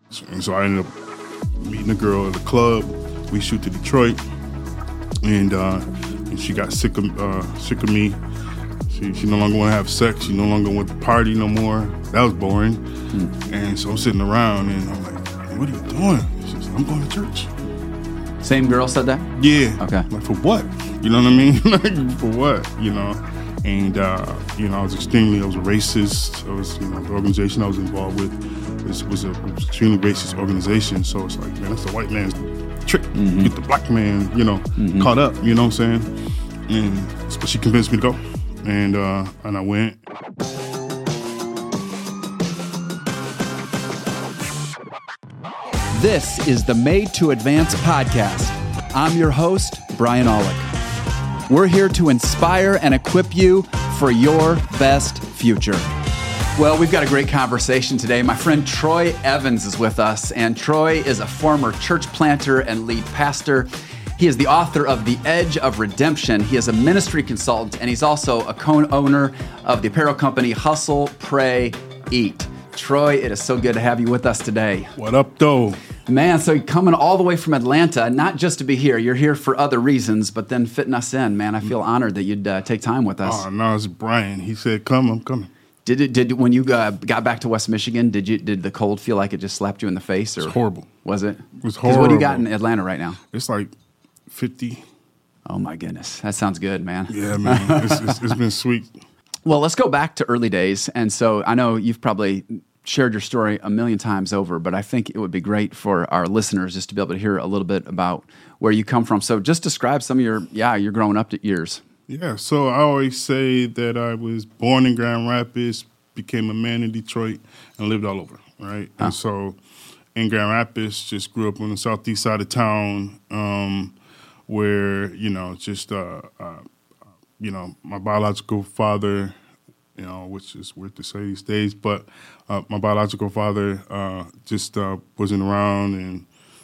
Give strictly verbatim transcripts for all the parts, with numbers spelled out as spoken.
And so I ended up meeting a girl at a club. We shoot to Detroit, and, uh, and she got sick of uh, sick of me. She, she no longer want to have sex. She no longer want to party no more. That was boring. Mm. And so I'm sitting around, and I'm like, "What are you doing?" She said, "I'm going to church." Same girl said that? Yeah. Okay. Like, for what? You know what I mean? Like, for what? You know? And, uh, you know, I was extremely, I was a racist. I was, you know, the organization I was involved with was, was an extremely racist organization. So it's like, man, that's the white man's trick. Mm-hmm. Get the black man, you know, mm-hmm. caught up, you know what I'm saying? And but she convinced me to go. And, uh, and I went. This is the Made to Advance podcast. I'm your host, Brian Aulick. We're here to inspire and equip you for your best future. Well, we've got a great conversation today. My friend Troy Evans is with us, and Troy is a former church planter and lead pastor. He is the author of The Edge of Redemption. He is a ministry consultant, and he's also a co-owner of the apparel company Hustle, Pray, Eat. Troy, it is so good to have you with us today. What up, though? Man, so you're coming all the way from Atlanta, not just to be here. You're here for other reasons, but then fitting us in. Man, I feel honored that you'd uh, take time with us. Oh, no, it's Brian. He said, come, I'm coming. Did it? Did when you uh, got back to West Michigan, did you did the cold feel like it just slapped you in the face? Or it's horrible. Was it? It was horrible. What do you got in Atlanta right now? It's like fifty. Oh, my goodness. That sounds good, man. Yeah, man. it's, it's, it's been sweet. Well, let's go back to early days. And so I know you've probably shared your story a million times over, but I think it would be great for our listeners just to be able to hear a little bit about where you come from. So just describe some of your, yeah, your growing up years. Yeah, so I always say that I was born in Grand Rapids, became a man in Detroit, and lived all over, right? Huh. And so in Grand Rapids, just grew up on the southeast side of town, um, where, you know, just, uh, uh, you know, my biological father, you know, which is weird to say these days, but uh, my biological father uh, just uh, wasn't around, and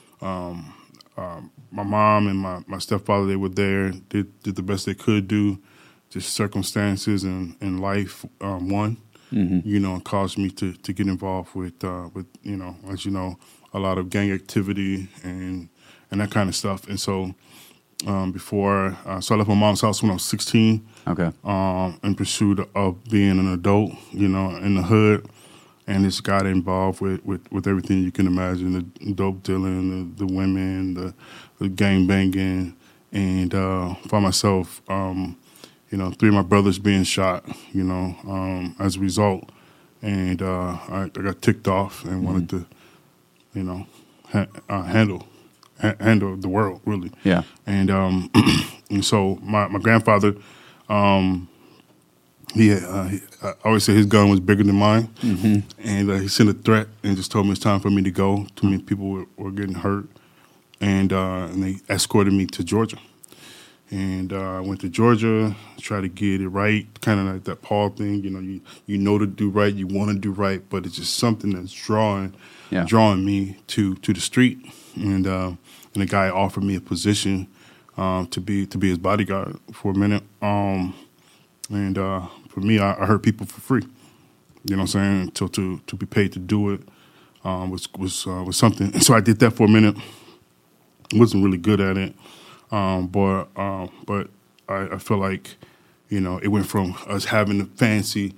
um, uh, my mom and my, my stepfather, they were there, did, did the best they could do. Just circumstances and, and life um, won, mm-hmm. you know, and caused me to, to get involved with, uh, with, you know, as you know, a lot of gang activity and and that kind of stuff. And so um, before, uh, so I left my mom's house when I was sixteen. Okay. Um, in pursuit of being an adult, you know, in the hood, and just got involved with, with, with everything you can imagine: the dope dealing, the, the women, the, the gang banging, and uh, for myself, um, you know, three of my brothers being shot, you know, um, as a result, and uh, I, I got ticked off and mm-hmm. wanted to, you know, ha- uh, handle ha- handle the world really. Yeah. And um, and so my my grandfather. Um, he, uh, he, I always say his gun was bigger than mine, mm-hmm. and uh, he sent a threat and just told me it's time for me to go. Too many people were, were getting hurt, and uh, and they escorted me to Georgia. And uh, I went to Georgia, tried to get it right, kind of like that Paul thing. You know, you you know to do right, you want to do right, but it's just something that's drawing yeah. drawing me to, to the street. And uh, and the guy offered me a position. Um, to be to be his bodyguard for a minute, um, and uh, for me, I, I hurt people for free. You know what I'm saying? To to to be paid to do it um, was was uh, was something. And so I did that for a minute. Wasn't really good at it, um, but uh, but I, I feel like you know it went from us having the fancy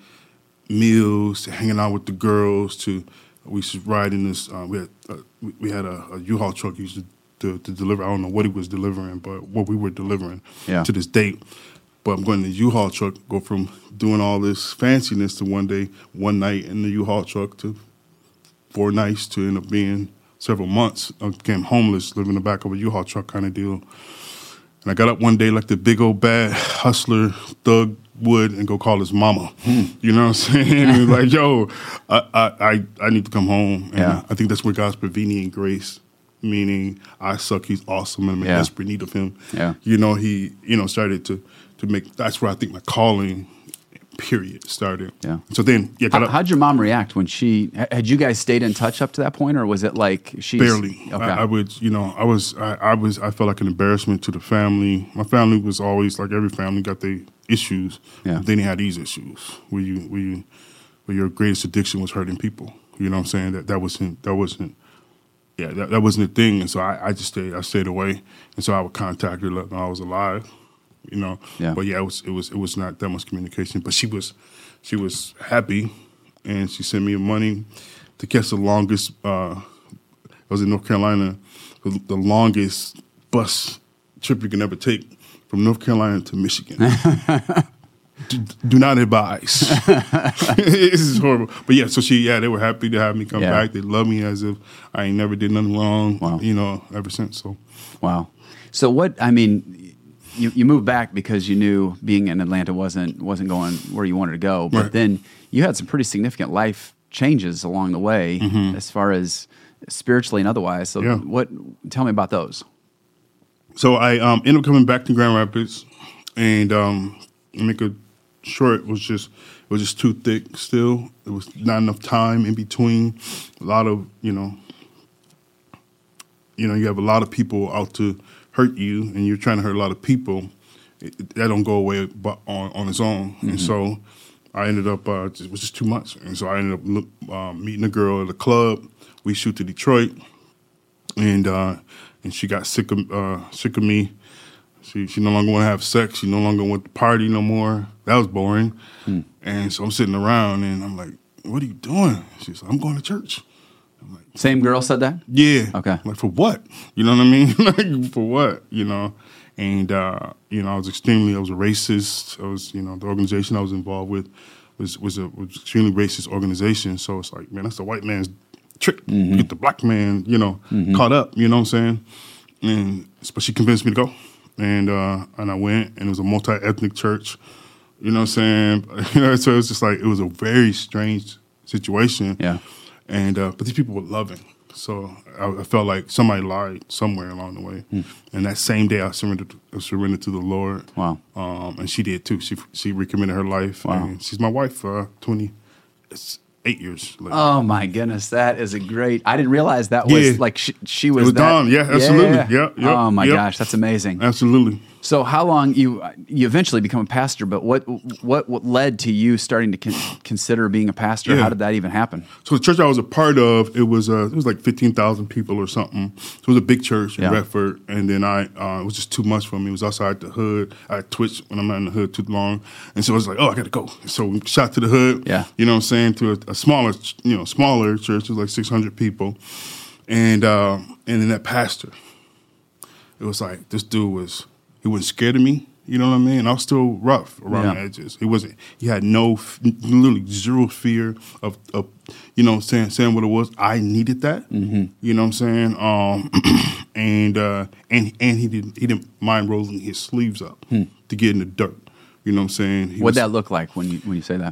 meals to hanging out with the girls to we used to ride in this. Uh, we had uh, we had a, a U-Haul truck used to. To, to deliver, I don't know what he was delivering, but what we were delivering yeah. to this date. But I'm going to the U-Haul truck, go from doing all this fanciness to one day, one night in the U-Haul truck to four nights to end up being several months. I became homeless, living in the back of a U-Haul truck kind of deal. And I got up one day like the big old bad hustler thug would and go call his mama. Hmm. You know what I'm saying? He was like, yo, I, I, I, I need to come home. And yeah. I think that's where God's prevenient grace, meaning I suck, he's awesome, and I'm in yeah. desperate need of him. Yeah. You know, he, you know, started to, to make, that's where I think my calling, period, started. Yeah. So then, yeah. How, how'd your mom react when she, had you guys stayed in touch up to that point, or was it like she's? Barely. Okay. I, I would, you know, I was, I, I was, I felt like an embarrassment to the family. My family was always, like every family got their issues. Yeah. But then they had these issues where you, where you, where your greatest addiction was hurting people. You know what I'm saying? That, that wasn't, that wasn't, yeah, that, that wasn't a thing. And so I, I just stayed, I stayed away. And so I would contact her when I was alive, you know. Yeah. But yeah, it was, it was, it was not that much communication. But she was, she was happy, and she sent me money to catch the longest. Uh, I was in North Carolina, the, the longest bus trip you can ever take from North Carolina to Michigan. do, do not advise. This is horrible. But yeah, so she, yeah, they were happy to have me come Yeah. back. They love me as if I ain't never did nothing wrong. Wow. You know, ever since. So. Wow. So what, I mean, you, you moved back because you knew being in Atlanta wasn't wasn't going where you wanted to go. But Right. then you had some pretty significant life changes along the way Mm-hmm. as far as spiritually and otherwise. So Yeah. what, tell me about those. So I um, ended up coming back to Grand Rapids, and um, to make it short, it was just it was just too thick. Still, there was not enough time in between. A lot of you know, you know, you have a lot of people out to hurt you, and you're trying to hurt a lot of people. It, it- that don't go away, but on on its own. Mm-hmm. And so I ended up uh, it was just too much, and so I ended up look, uh, meeting a girl at a club. We shoot to Detroit, and. Uh, And she got sick of uh, sick of me. She she no longer want to have sex. She no longer want to party no more. That was boring. Hmm. And so I'm sitting around, and I'm like, "What are you doing?" She's like, "I'm going to church." I'm like, Same girl said that? "Yeah." Okay. I'm like, for what? You know what I mean? Like, for what? You know? And uh, you know, I was extremely. I was a racist. I was, you know, the organization I was involved with was was a was extremely racist organization. So it's like, man, that's the white man's trick, mm-hmm. get the black man, you know, mm-hmm. caught up, you know what I'm saying? And but she convinced me to go, and uh, and I went, and it was a multi-ethnic church, you know what I'm saying? You know, so it was just like it was a very strange situation. Yeah. And uh, but these people were loving, so I, I felt like somebody lied somewhere along the way. Mm. And that same day, I surrendered, I surrendered to the Lord. Wow. Um, and she did too. She she recommitted her life. Wow. And she's my wife for uh, twenty. It's eight years later. Oh my goodness, that is a great. I didn't realize that was Yeah. like she, she was, It was that. Dawn, yeah, absolutely. Yeah, yeah, oh my yep. gosh, that's amazing. Absolutely. So how long you you eventually become a pastor? But what what, what led to you starting to con- consider being a pastor? Yeah. How did that even happen? So the church I was a part of, it was uh, it was like fifteen thousand people or something. So it was a big church in Yeah. Redford, and then I uh, it was just too much for me. It was outside the hood. I twitched when I'm not in the hood too long, and so I was like, oh, I got to go. So we shot to the hood. Yeah. You know what I'm saying, to a, a smaller, you know, smaller church. It was like six hundred people, and uh, and then that pastor, it was like this dude was he wasn't scared of me. You know what I mean? I was still rough around Yeah. the edges. He wasn't. He had no, f- literally zero fear of, of, you know, saying saying what it was. I needed that. Mm-hmm. You know what I'm saying? Um, and uh, and and he didn't he didn't mind rolling his sleeves up Hmm. to get in the dirt. You know what I'm saying? He What'd was that look like when you when you say that?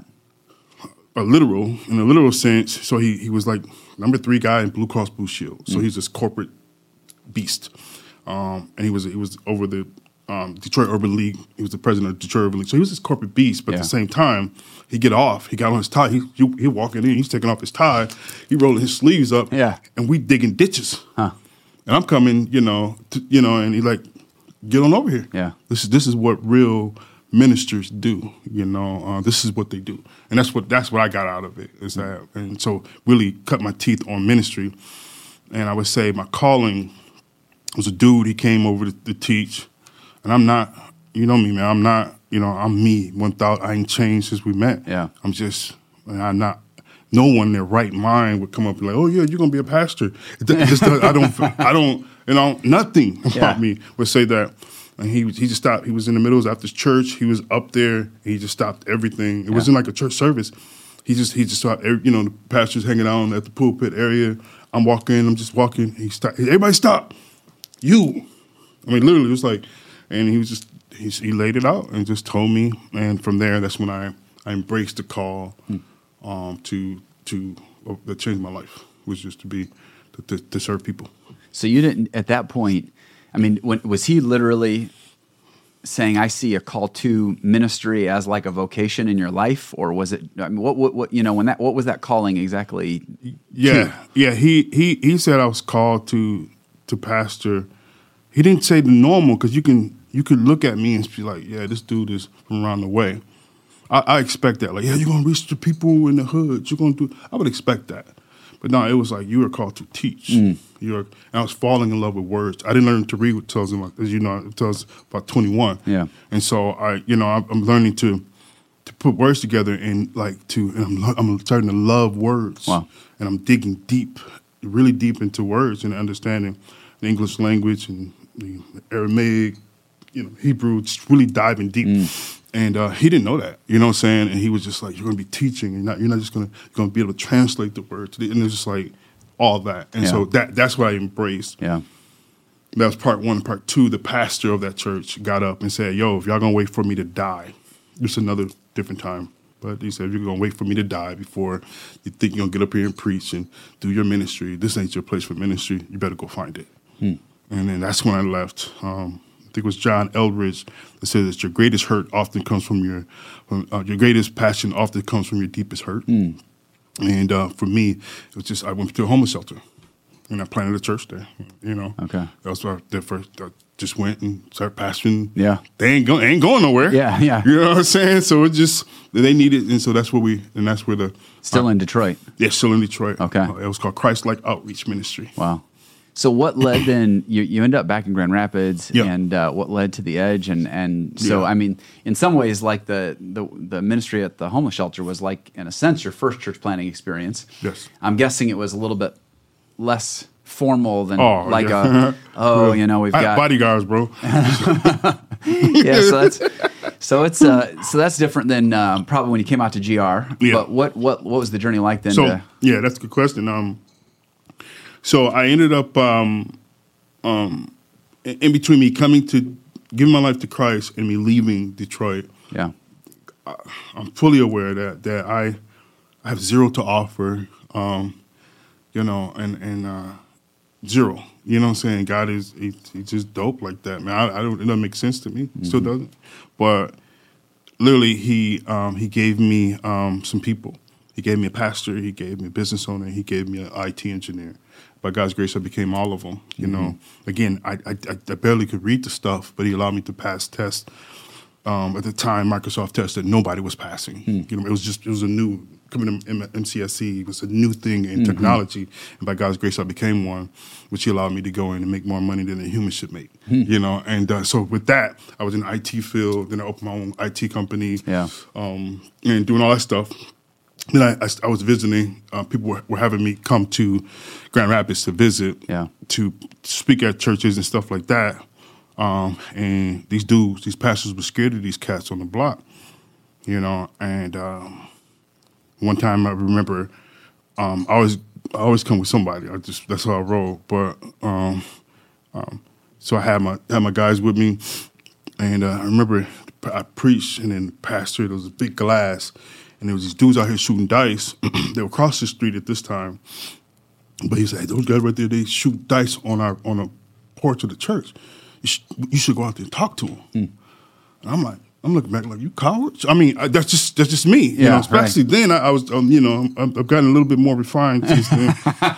a literal in a literal sense. So he he was like number three guy in Blue Cross Blue Shield. So Mm. he's this corporate beast, um, and he was he was over the. Um, Detroit Urban League. He was the president of Detroit Urban League. So he was this corporate beast, but Yeah. at the same time, he get off. He got on his tie. He he, he walking in. He's taking off his tie. He rolling his sleeves up. Yeah. And we digging ditches. Huh. And I'm coming, you know, to, you know, and he like, get on over here. Yeah. This is this is what real ministers do. You know, uh, this is what they do, and that's what that's what I got out of it. Is that, and so really cut my teeth on ministry, and I would say my calling was a dude. He came over to, to teach. And I'm not, you know me, man. I'm not, you know, I'm me. One thought I ain't changed since we met. Yeah. I'm just, I'm not. No one in their right mind would come up and like, oh yeah, you're gonna be a pastor. It, it just, I don't, I don't, you know, nothing about Yeah. me would say that. And he he just stopped. He was in the middle. It was after church. He was up there. He just stopped everything. It Yeah. wasn't like a church service. He just he just stopped. every- You know, the pastor's hanging out at the pulpit area. I'm walking. I'm just walking. He stopped. Everybody stop. You. I mean, literally, it was like. And he was just, he, he laid it out and just told me. And from there, that's when I, I embraced the call um, to, to uh, that changed my life, was just to be, to, to, to serve people. So you didn't at that point. I mean, when, was he literally saying, "I see a call to ministry as like a vocation in your life," or was it? I mean, what, what, what you know, when that, what was that calling exactly? Yeah, yeah. He, he, he said I was called to, to pastor. He didn't say the normal, because you can you could look at me and be like, yeah, this dude is from around the way. I, I expect that. Like, yeah, you're gonna reach the people in the hood. You're gonna do. I would expect that, But no, it was like you were called to teach. Mm. You were, and I was falling in love with words. I didn't learn to read until I was, like, as you know, until I was about twenty-one. Yeah. And so I, you know, I'm, I'm learning to to put words together and like to, and I'm, lo- I'm starting to love words. Wow. And I'm digging deep, really deep into words and understanding the English language and the Aramaic, you know, Hebrew, just really diving deep. Mm. And uh, he didn't know that, you know what I'm saying? And he was just like, you're going to be teaching. You're not, you're not just going to, you're going to be able to translate the words. And it was just like all that. And yeah. so that that's what I embraced. Yeah. That was part one. Part two, the pastor of that church got up and said, yo, if y'all going to wait for me to die, it's another different time. But he said, if you're going to wait for me to die before you think you're going to get up here and preach and do your ministry, this ain't your place for ministry. You better go find it. Hmm. And then that's when I left. Um, I think it was John Eldridge that said that your greatest hurt often comes from your, from, uh, your greatest passion often comes from your deepest hurt. Hmm. And uh, for me, it was just, I went to a homeless shelter and I planted a church there, you know. Okay. That was my, the first, I just went and started pastoring. Yeah. They ain't, go, ain't going nowhere. Yeah, yeah. You know what I'm saying? So it just, they needed, and so that's where we, and that's where the. Still uh, in Detroit. Yeah, still in Detroit. Okay. Uh, it was called Christ-like Outreach Ministry. Wow. So what led then, you, you end up back in Grand Rapids, yeah. and uh, what led to the Edge? And, and so, yeah. I mean, in some ways, like the, the, the ministry at the homeless shelter was like, in a sense, your first church planting experience. Yes. I'm guessing it was a little bit less formal than oh, like yeah. a, oh, you know, we've I, got. bodyguards, bro. yeah, so that's, so it's, uh, so that's different than um, probably when you came out to G R. Yeah. But what, what, what was the journey like then? So, to, yeah, that's a good question. Um, so I ended up, um, Um, in between me coming to give my life to Christ and me leaving Detroit, yeah, I, I'm fully aware that that I, I have zero to offer, um, you know, and and uh, zero. You know what I'm saying? God is he, he's just dope like that, man. I, I don't. It doesn't make sense to me. Mm-hmm. Still doesn't. But literally, he um, he gave me um, some people. He gave me a pastor. He gave me a business owner. He gave me an I T engineer. By God's grace, I became all of them. You mm-hmm. know, again, I, I I barely could read the stuff, but he allowed me to pass tests. Um, at the time, Microsoft tests that nobody was passing. Mm. You know, it was just it was a new coming to M C S E. It was a new thing in mm-hmm. technology, and by God's grace, I became one, which he allowed me to go in and make more money than a human should make. Mm. You know, and uh, so with that, I was in the I T field. Then I opened my own I T company. Yeah, um, and doing all that stuff. Then I, I, I was visiting. Uh, people were, were having me come to Grand Rapids to visit, yeah. to speak at churches and stuff like that. Um, and these dudes, these pastors were scared of these cats on the block, you know. And um, one time I remember, um, I always I always come with somebody. I just that's how I roll. But um, um, so I had my had my guys with me, and uh, I remember I preached, and then the pastor, there was a big glass. And there was these dudes out here shooting dice. They were across the street at this time. But he said, hey, those guys right there, they shoot dice on our on a porch of the church. You should, you should go out there and talk to them. Mm. And I'm like, I'm looking back like, you cowards? I mean, I, that's just that's just me. Yeah, you know, especially right. then, I, I was, um, you know, I've, I've gotten a little bit more refined since then.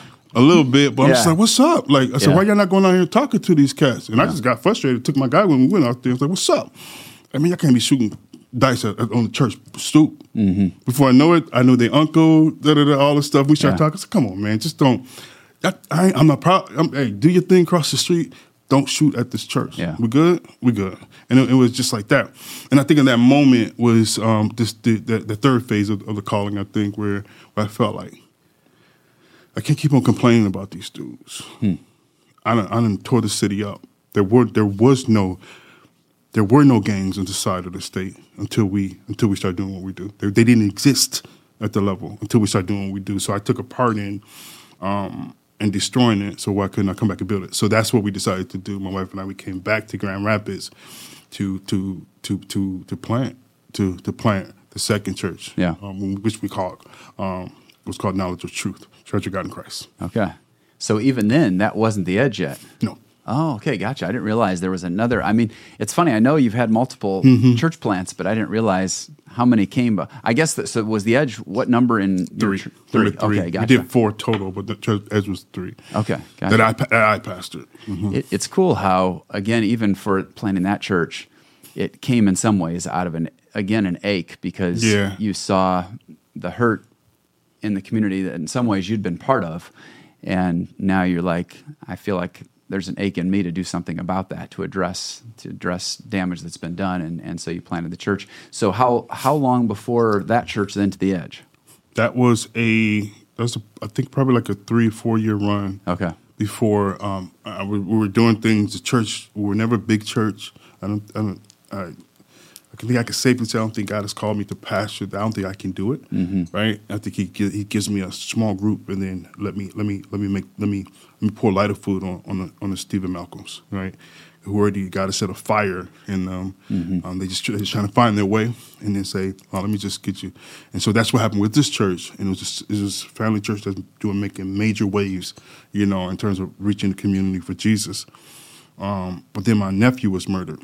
A little bit. But yeah. I'm just like, what's up? Like, I said, yeah. why y'all not going out here and talking to these cats? And yeah. I just got frustrated. Took my guy when we went out there. I was like, what's up? I mean, y'all can't be shooting dice at, at, on the church stoop. Mm-hmm. Before I know it, I know their uncle, da da da, all this stuff. We start yeah. talking. I said, come on, man, just don't. I, I, I'm not proud. I'm, hey, do your thing across the street. Don't shoot at this church. Yeah. We good? We good. And it, it was just like that. And I think in that moment was um, this the, the, the third phase of, of the calling, I think, where, where I felt like, I can't keep on complaining about these dudes. Hmm. I done, I done tore the city up. There were there was no There were no gangs on the side of the state until we until we started doing what we do. They, they didn't exist at the level until we started doing what we do. So I took a part in um, in destroying it. So why couldn't I come back and build it? So that's what we decided to do. My wife and I, we came back to Grand Rapids to to to to to plant to to plant the second church. Yeah, um, which we called um, was called Knowledge of Truth, Church of God in Christ. Okay, so even then, that wasn't the edge yet. No. Oh, okay, gotcha. I didn't realize there was another. I mean, it's funny. I know you've had multiple mm-hmm. church plants, but I didn't realize how many came. But I guess that, so was the Edge what number in three? Your, three. three. Okay, gotcha. We did four total, but the church Edge was three. Okay, gotcha. That I that I pastored. Mm-hmm. It, it's cool how again, even for planting that church, it came in some ways out of an again an ache because yeah. you saw the hurt in the community that in some ways you'd been part of, and now you're like, I feel like there's an ache in me to do something about that, to address to address damage that's been done, and, and so you planted the church. So how how long before that church then to the Edge? That was a that was a, I think probably like a three four year run. Okay. Before um, I, we were doing things, the church, we were never a big church. I don't, I don't, I, I think I can safely say I don't think God has called me to pastor. I don't think I can do it, mm-hmm. right? I think He He gives me a small group, and then let me let me let me make let me let me pour lighter food on on the, on the Stephen Malcolms, right? Who already got to set a fire in them. Mm-hmm. Um, they just they're just trying to find their way, and then say, "Oh, let me just get you." And so that's what happened with this church, and it was just it was a family church that's doing making major waves, you know, in terms of reaching the community for Jesus. Um, but then my nephew was murdered.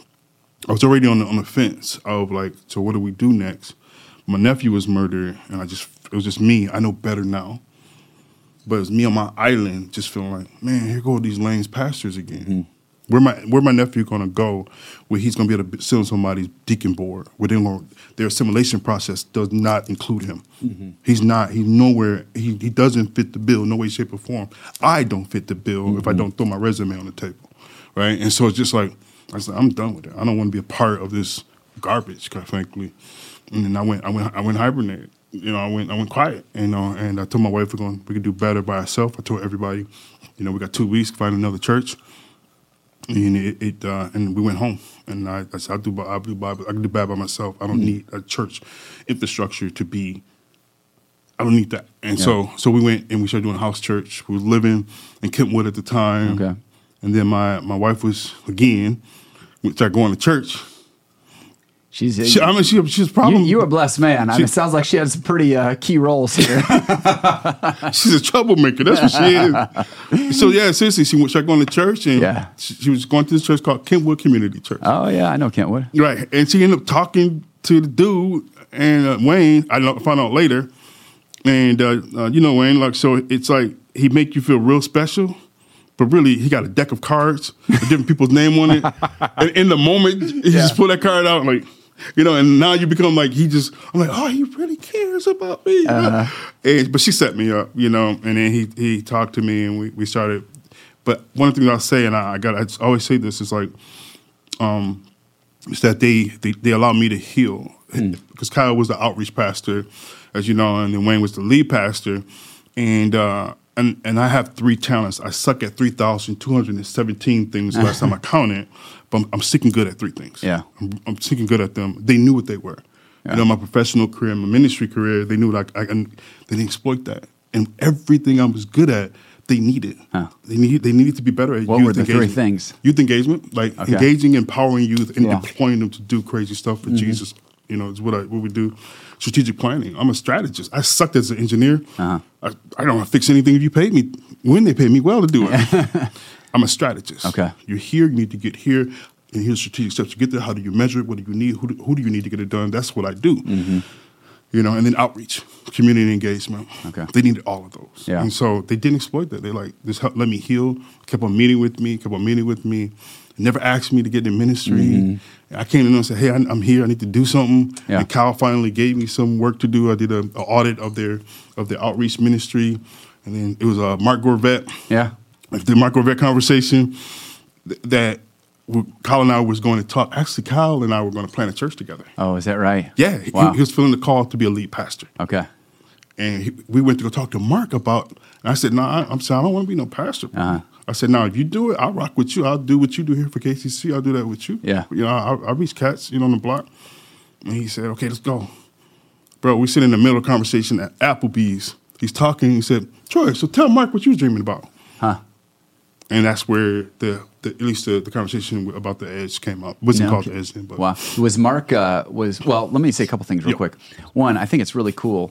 I was already on the on the fence of like, so what do we do next? My nephew was murdered, and I just it was just me. I know better now, but it was me on my island, just feeling like, man, here go these Lanes pastors again. Mm-hmm. Where my where my nephew gonna go? Where he's gonna be able to sit on somebody's deacon board? Where they gonna, their assimilation process does not include him. Mm-hmm. He's not. He's nowhere. He he doesn't fit the bill, no way, shape, or form. I don't fit the bill mm-hmm. if I don't throw my resume on the table, right? And so it's just like I said, I'm done with it. I don't want to be a part of this garbage, quite frankly. And then I went I went I went hibernate. You know, I went I went quiet. You know, and I told my wife we're going we could do better by ourselves. I told everybody, you know, we got two weeks to find another church. And it, it uh, and we went home, and I, I said, "I'll do, I'll do, Bible. I can do bad by myself. I don't mm-hmm. need a church infrastructure to be. I don't need that." And yeah. so, so we went and we started doing house church. We were living in Kentwood at the time, okay. And then my, my wife was again. We started going to church. She's. A, she, I mean, she she's probably you, you a blessed man. I mean, it sounds like she has some pretty uh, key roles here. She's a troublemaker. That's what she is. So yeah, seriously, she started going to church, and yeah. she, she was going to this church called Kentwood Community Church. Oh yeah, I know Kentwood. Right, and she ended up talking to the dude and uh, Wayne. I found out later, and uh, uh, you know Wayne, like so, it's like he make you feel real special. But really, he got a deck of cards with different people's name on it. And in the moment, he yeah. just pulled that card out, like, you know, and now you become like, he just, I'm like, oh, he really cares about me. Uh-huh. And, but she set me up, you know, and then he he talked to me and we, we started. But one of the things I'll say, and I, I got, I always say this, is like, um, is that they, they, they allow me to heal. Mm. Because Kyle was the outreach pastor, as you know, and then Wayne was the lead pastor. And, uh, And and I have three talents. I suck at three thousand two hundred seventeen things last time I counted, but I'm, I'm sticking good at three things. Yeah, I'm, I'm sticking good at them. They knew what they were. Yeah. You know, my professional career, my ministry career, they knew like I, I they didn't exploit that. And everything I was good at, they needed. Huh. They needed they needed to be better at what youth were the engagement. three things? Youth engagement, like okay. engaging, empowering youth, and yeah. deploying them to do crazy stuff for mm-hmm. Jesus. You know, it's what I what we do. Strategic planning. I'm a strategist. I sucked as an engineer. Uh-huh. I, I don't want to fix anything if you paid me when they paid me well to do it. I'm a strategist. Okay. You're here. You need to get here. And here's strategic steps to get there. How do you measure it? What do you need? Who do, who do you need to get it done? That's what I do. Mm-hmm. You know, and then outreach, community engagement. Okay. They needed all of those. Yeah. And so they didn't exploit that. They like, just help, let me heal. Kept on meeting with me. Kept on meeting with me. Never asked me to get in ministry. Mm-hmm. I came in and said, hey, I, I'm here. I need to do something. Yeah. And Kyle finally gave me some work to do. I did an audit of their of their outreach ministry. And then it was uh, Mark Gorvette. Yeah. The Mark Gorvette conversation th- that Kyle and I was going to talk. Actually, Kyle and I were going to plant a church together. Oh, is that right? Yeah. Wow. He, he was feeling the call to be a lead pastor. Okay. And he, we went to go talk to Mark about, and I said, no, nah, I'm saying I don't want to be no pastor. Uh-huh. I said, no, if you do it, I'll rock with you. I'll do what you do here for K C C. I'll do that with you. Yeah. You know, I'll, I'll reach cats, you know, on the block. And he said, okay, let's go. Bro, we sit in the middle of a conversation at Applebee's. He's talking. He said, Troy, so tell Mark what you was dreaming about. Huh. And that's where the, the at least the, the conversation about the Edge came up. It wasn't no, called okay. the Edge then. But. Wow. Was Mark, uh, was, well, let me say a couple things real yep. quick. One, I think it's really cool.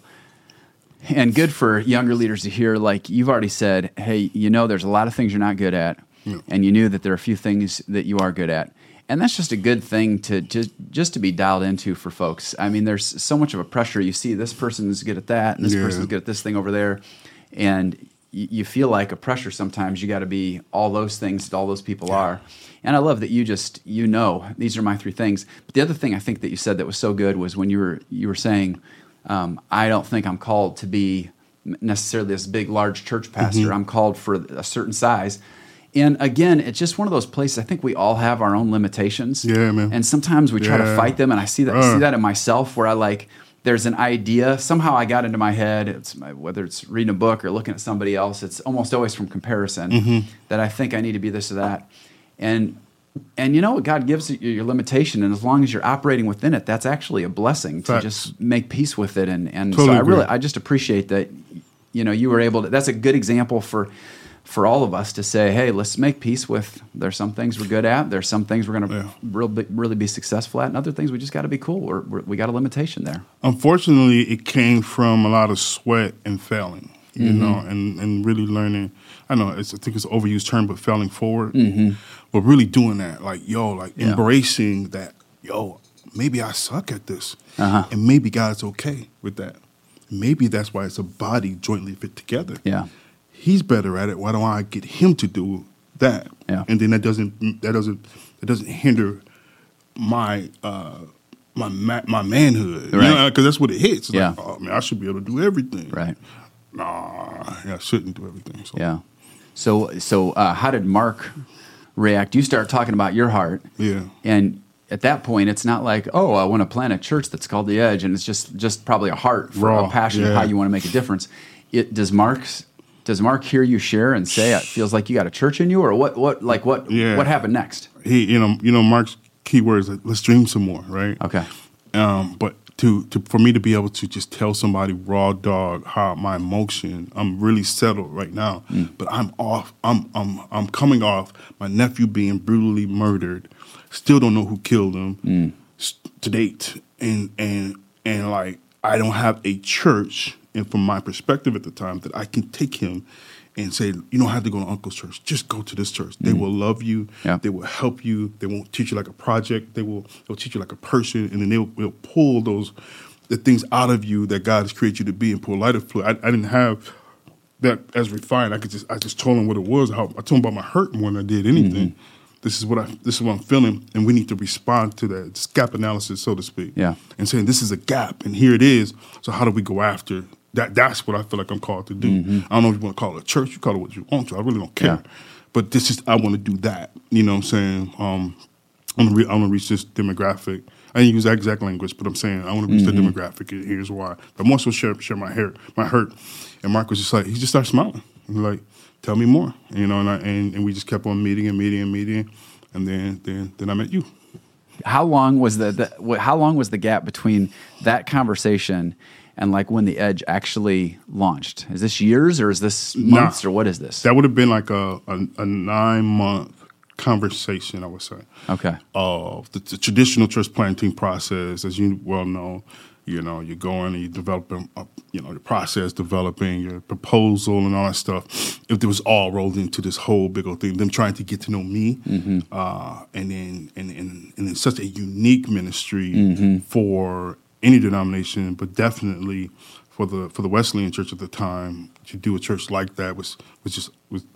And good for younger leaders to hear, like you've already said, hey, you know there's a lot of things you're not good at, yeah. and you knew that there are a few things that you are good at. And that's just a good thing to just, just to be dialed into for folks. I mean, there's so much of a pressure. You see this person is good at that, and this yeah. person's good at this thing over there. And y- you feel like a pressure sometimes. You got to be all those things that all those people yeah. are. And I love that you just, you know, these are my three things. But the other thing I think that you said that was so good was when you were you were saying, Um, I don't think I'm called to be necessarily this big, large church pastor. Mm-hmm. I'm called for a certain size. And again, it's just one of those places. I think we all have our own limitations. Yeah, man. And sometimes we try yeah. to fight them. And I see that. Uh. I see that in myself, where I like. There's an idea. Somehow I got into my head. It's my, whether it's reading a book or looking at somebody else. It's almost always from comparison. Mm-hmm. That I think I need to be this or that. And and you know what? God gives you your limitation, and as long as you're operating within it, that's actually a blessing. Facts. To just make peace with it. And and totally so I agree. really I just appreciate that. You know, you were able to. That's a good example for. for all of us to say, hey, let's make peace with, there's some things we're good at, there's some things we're going to yeah. really, really be successful at, and other things we just got to be cool. We're, we're, we got a limitation there. Unfortunately, it came from a lot of sweat and failing, you mm-hmm. know, and, and really learning. I know, it's, I think it's an overused term, but failing forward. Mm-hmm. But really doing that, like, yo, like yeah. embracing that, yo, maybe I suck at this, uh-huh. and maybe God's okay with that. Maybe that's why it's a body jointly fit together. Yeah. He's better at it. Why don't I get him to do that? Yeah. And then that doesn't that doesn't that doesn't hinder my uh, my my manhood. Right. You know, because that's what it hits. It's yeah. like, oh man, I should be able to do everything. Right. Nah, I shouldn't do everything. So. Yeah. So so uh, how did Mark react? You start talking about your heart. Yeah. And at that point, it's not like, oh, I want to plant a church that's called The Edge, and it's just just probably a heart for Raw. a passion yeah. of how you want to make a difference. It does Mark's. Does Mark hear you share and say it feels like you got a church in you, or what? What like what? Yeah. What happened next? He, you know, you know, Mark's key words like, let's dream some more, right? Okay. Um, but to to for me to be able to just tell somebody raw dog how my emotion, I'm really settled right now, mm. but I'm off. I'm I'm I'm coming off my nephew being brutally murdered. Still don't know who killed him mm. to date, and and and like I don't have a church. And from my perspective at the time, that I can take him and say, you don't have to go to Uncle's church. Just go to this church. They mm-hmm. will love you. Yeah. They will help you. They won't teach you like a project. They will they'll teach you like a person. And then they'll, they'll pull those the things out of you that God has created you to be and pull lighter fluid. I, I didn't have that as refined. I could just I just told him what it was. How I told him about my hurt more than I did anything. Mm-hmm. This is what I. This is what I'm feeling, and we need to respond to that. It's gap analysis, so to speak. Yeah. And saying this is a gap, and here it is. So how do we go after that? That's what I feel like I'm called to do. Mm-hmm. I don't know if you want to call it a church. You call it what you want to. I really don't care. Yeah. But this is I want to do that. You know what I'm saying? Um, I want to. Re- I want to reach this demographic. I didn't use that exact language, but I'm saying I want to reach mm-hmm. the demographic. And here's why. But more so share share my hurt, my hurt. And Mark was just like he just started smiling. And like, tell me more. You know, and I, and, and we just kept on meeting and meeting and meeting. And then, then, then I met you. How long was the, the how long was the gap between that conversation and like when The Edge actually launched? Is this years or is this months nah, or what is this? That would have been like a, a, a nine month conversation, I would say. Okay. Of uh, the, the traditional church planting process, as you well know. You know, you're going and you're developing, uh, you know, the process, developing your proposal and all that stuff. If it was all rolled into this whole big old thing, them trying to get to know me, mm-hmm. uh, and then and, and and it's such a unique ministry mm-hmm. for any denomination, but definitely for the for the Wesleyan Church at the time to do a church like that was was just was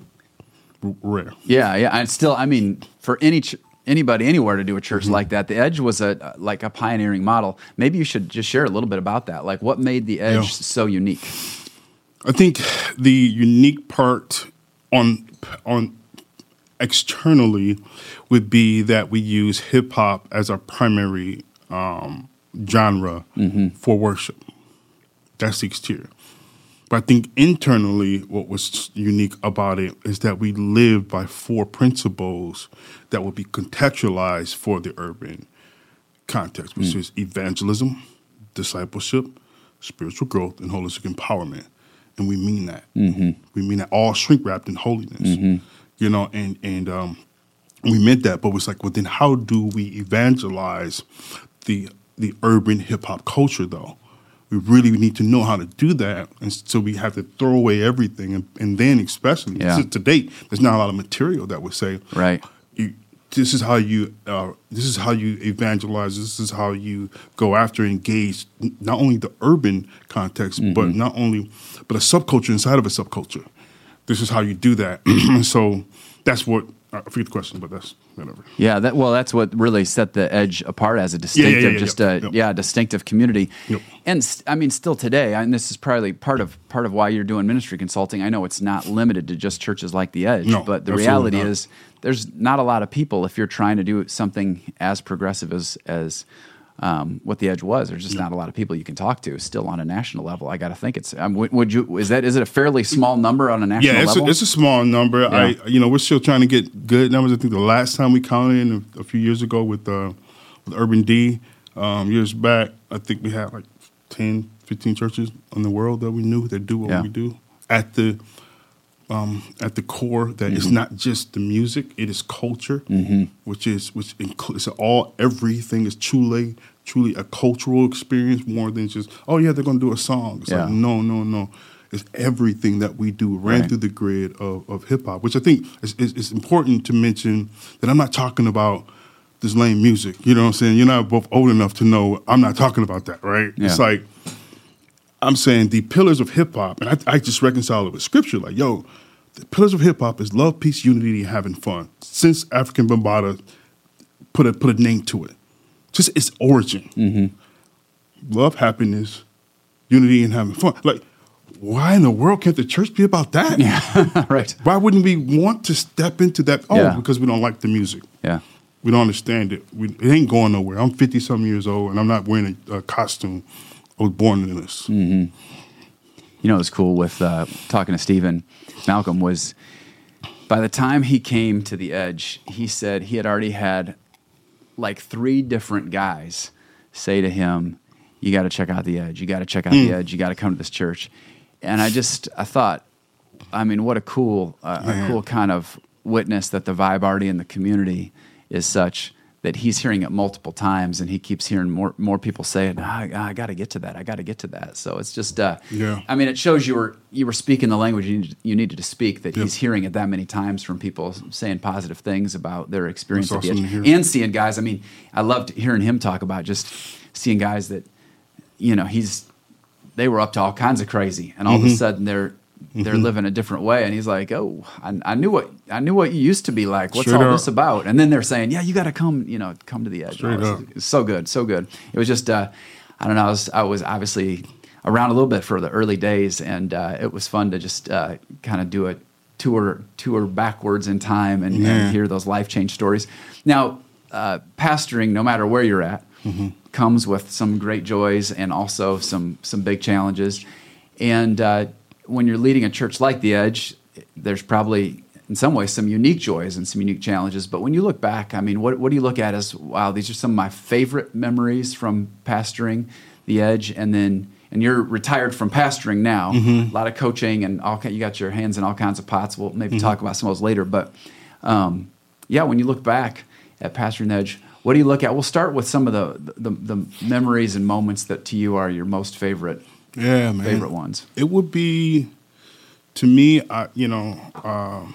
rare. Yeah, yeah, and still, I mean, for any. Ch- Anybody, anywhere to do a church mm-hmm. like that. The Edge was a like a pioneering model. Maybe you should just share a little bit about that. Like, what made The Edge yeah. so unique? I think the unique part on on externally would be that we use hip hop as our primary um, genre mm-hmm. for worship. That's the exterior. But I think internally what was unique about it is that we live by four principles that will be contextualized for the urban context, which mm. is evangelism, discipleship, spiritual growth, and holistic empowerment. And we mean that. Mm-hmm. We mean that all shrink-wrapped in holiness. Mm-hmm. You know, and, and um, we meant that, but it's like, well, then how do we evangelize the the urban hip-hop culture, though? We really need to know how to do that, and so we have to throw away everything. And, and then, especially yeah. to date, there's not a lot of material that would say, "Right, you, this is how you, uh, this is how you evangelize. This is how you go after and engage not only the urban context, mm-hmm. but not only, but a subculture inside of a subculture. This is how you do that." So that's what I forget the question, but that's whatever. Yeah, that well, that's what really set the Edge apart as a distinctive, yeah, yeah, yeah, just yeah, a yep. yeah, distinctive community. Yep. And I mean, still today, and this is probably part of part of why you're doing ministry consulting. I know it's not limited to just churches like the Edge, No, but the absolutely reality not. is there's not a lot of people if you're trying to do something as progressive as as um, what the Edge was. There's just not a lot of people you can talk to still on a national level. I got to think it's. Um, would, would you? Is that is it a fairly small number on a national Yeah, it's level? a, it's a small number. Yeah. I, you know, we're still trying to get good numbers. I think the last time we counted in a, a few years ago with uh, with Urban D, um, years back, I think we had like ten, fifteen churches in the world that we knew that do what Yeah. we do at the um, at the core. That Mm-hmm. it's not just the music; it is culture, mm-hmm. which is which includes all everything is truly truly a cultural experience more than just oh yeah they're going to do a song. It's Yeah. like no no no. It's everything that we do ran Right. through the grid of, of hip hop, which I think is, is, is important to mention that I'm not talking about this lame music. You know what I'm saying? You're not both old enough to know I'm not talking about that, right? Yeah. It's like I'm saying the pillars of hip hop, and I, I just reconcile it with scripture. Like, yo, the pillars of hip hop is love, peace, unity, and having fun. Since African Bambaataa put a put a name to it, just its origin. Mm-hmm. Love, happiness, unity, and having fun. Like, why in the world can't the church be about that? Yeah, right. Why wouldn't we want to step into that? Oh, Yeah. because we don't like the music. Yeah. We don't understand it. We, it ain't going nowhere. I'm fifty-something years old, and I'm not wearing a, a costume. I was born in this. Mm-hmm. You know, it was cool with uh, talking to Stephen Malcolm was by the time he came to the Edge, he said he had already had like three different guys say to him, you got to check out the Edge. You got to check out Mm. the Edge. You got to come to this church. And I just, I thought, I mean, what a cool, uh, a cool kind of witness that the vibe already in the community is such that he's hearing it multiple times, and he keeps hearing more more people say it. Ah, I, I got to get to that. I got to get to that. So it's just, uh, Yeah. I mean, it shows you were you were speaking the language you needed, you needed to speak. That Yep. he's hearing it that many times from people saying positive things about their experience That's at the awesome Edge, to hear. and seeing guys. I mean, I loved hearing him talk about just seeing guys that, you know, he's they were up to all kinds of crazy, and all Mm-hmm. of a sudden they're. They're living a different way, and he's like, "Oh, I, I knew what I knew what you used to be like. What's Straight all up. this about?" And then they're saying, "Yeah, you got to come, you know, come to the Edge." Straight Oh, up. it's, it's so good, so good. It was just, uh, I don't know. I was, I was obviously around a little bit for the early days, and uh, it was fun to just uh, kind of do a tour, tour backwards in time, and, Yeah. and hear those life change stories. Now, uh, pastoring, no matter where you're at, Mm-hmm. comes with some great joys and also some some big challenges, and. Uh, when you're leading a church like the Edge, there's probably, in some ways, some unique joys and some unique challenges. But when you look back, I mean, what what do you look at as, wow, these are some of my favorite memories from pastoring the Edge, and then and you're retired from pastoring now, Mm-hmm. a lot of coaching and all. You got your hands in all kinds of pots. We'll maybe Mm-hmm. talk about some of those later. But um, yeah, when you look back at pastoring the Edge, what do you look at? We'll start with some of the the, the memories and moments that to you are your most favorite. Yeah, man. Favorite ones. It would be, to me, I, you know, um,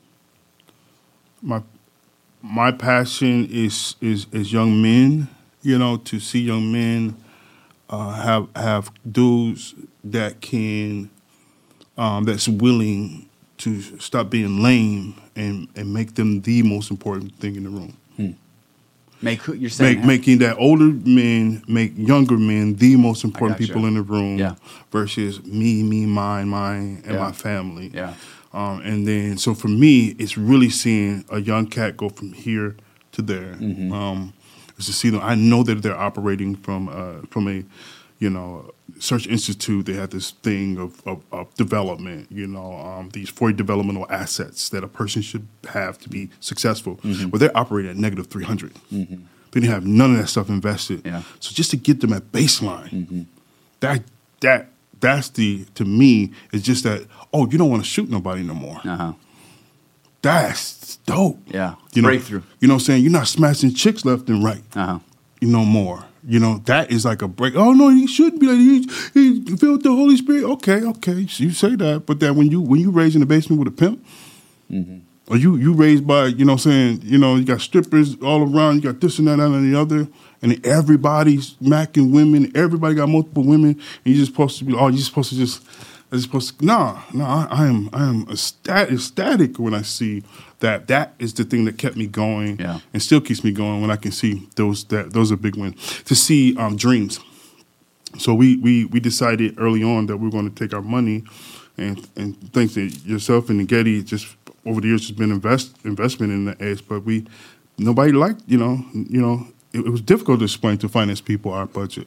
my my passion is is is young men. You know, to see young men uh, have have dudes that can um, that's willing to stop being lame and and make them the most important thing in the room. Make who you're saying Make, making that older men make younger men the most important gotcha. people in the room Yeah. versus me, me, mine, mine, and Yeah. my family. Yeah. Um, and then, so for me, it's really seeing a young cat go from here to there. Mm-hmm. Um, it's to see them. I know that they're operating from uh, from a, you know, Search Institute. They have this thing of, of, of development. You know, um, these four developmental assets that a person should have to be successful. Mm-hmm. But they're operating at negative three hundred. They didn't have none of that stuff invested. Yeah. So just to get them at baseline, Mm-hmm. that that that's the to me is just that. Oh, you don't want to shoot nobody no more. Uh-huh. That's dope. Yeah. You know, Breakthrough. You know what I'm saying? You're not smashing chicks left and right. Uh-huh. You know more. You know, that is like a break. Oh no, he shouldn't be like he he filled the Holy Spirit. Okay, okay. You say that. But then when you when you raised in the basement with a pimp, Mm-hmm. or you you raised by, you know what I'm saying, you know, you got strippers all around, you got this and that, that and the other, and everybody's macking women, everybody got multiple women, and you're just supposed to be, oh, you're supposed to just as opposed to no, no. I, I am I am ecstatic, ecstatic when I see that. That is the thing that kept me going, yeah. and still keeps me going when I can see those. That those are big wins. To see um, dreams. So we, we we decided early on that we were going to take our money, and and thanks to yourself and Getty, just over the years has been invest investment in the edge. But we nobody liked you know you know it, it was difficult to explain to finance people our budget.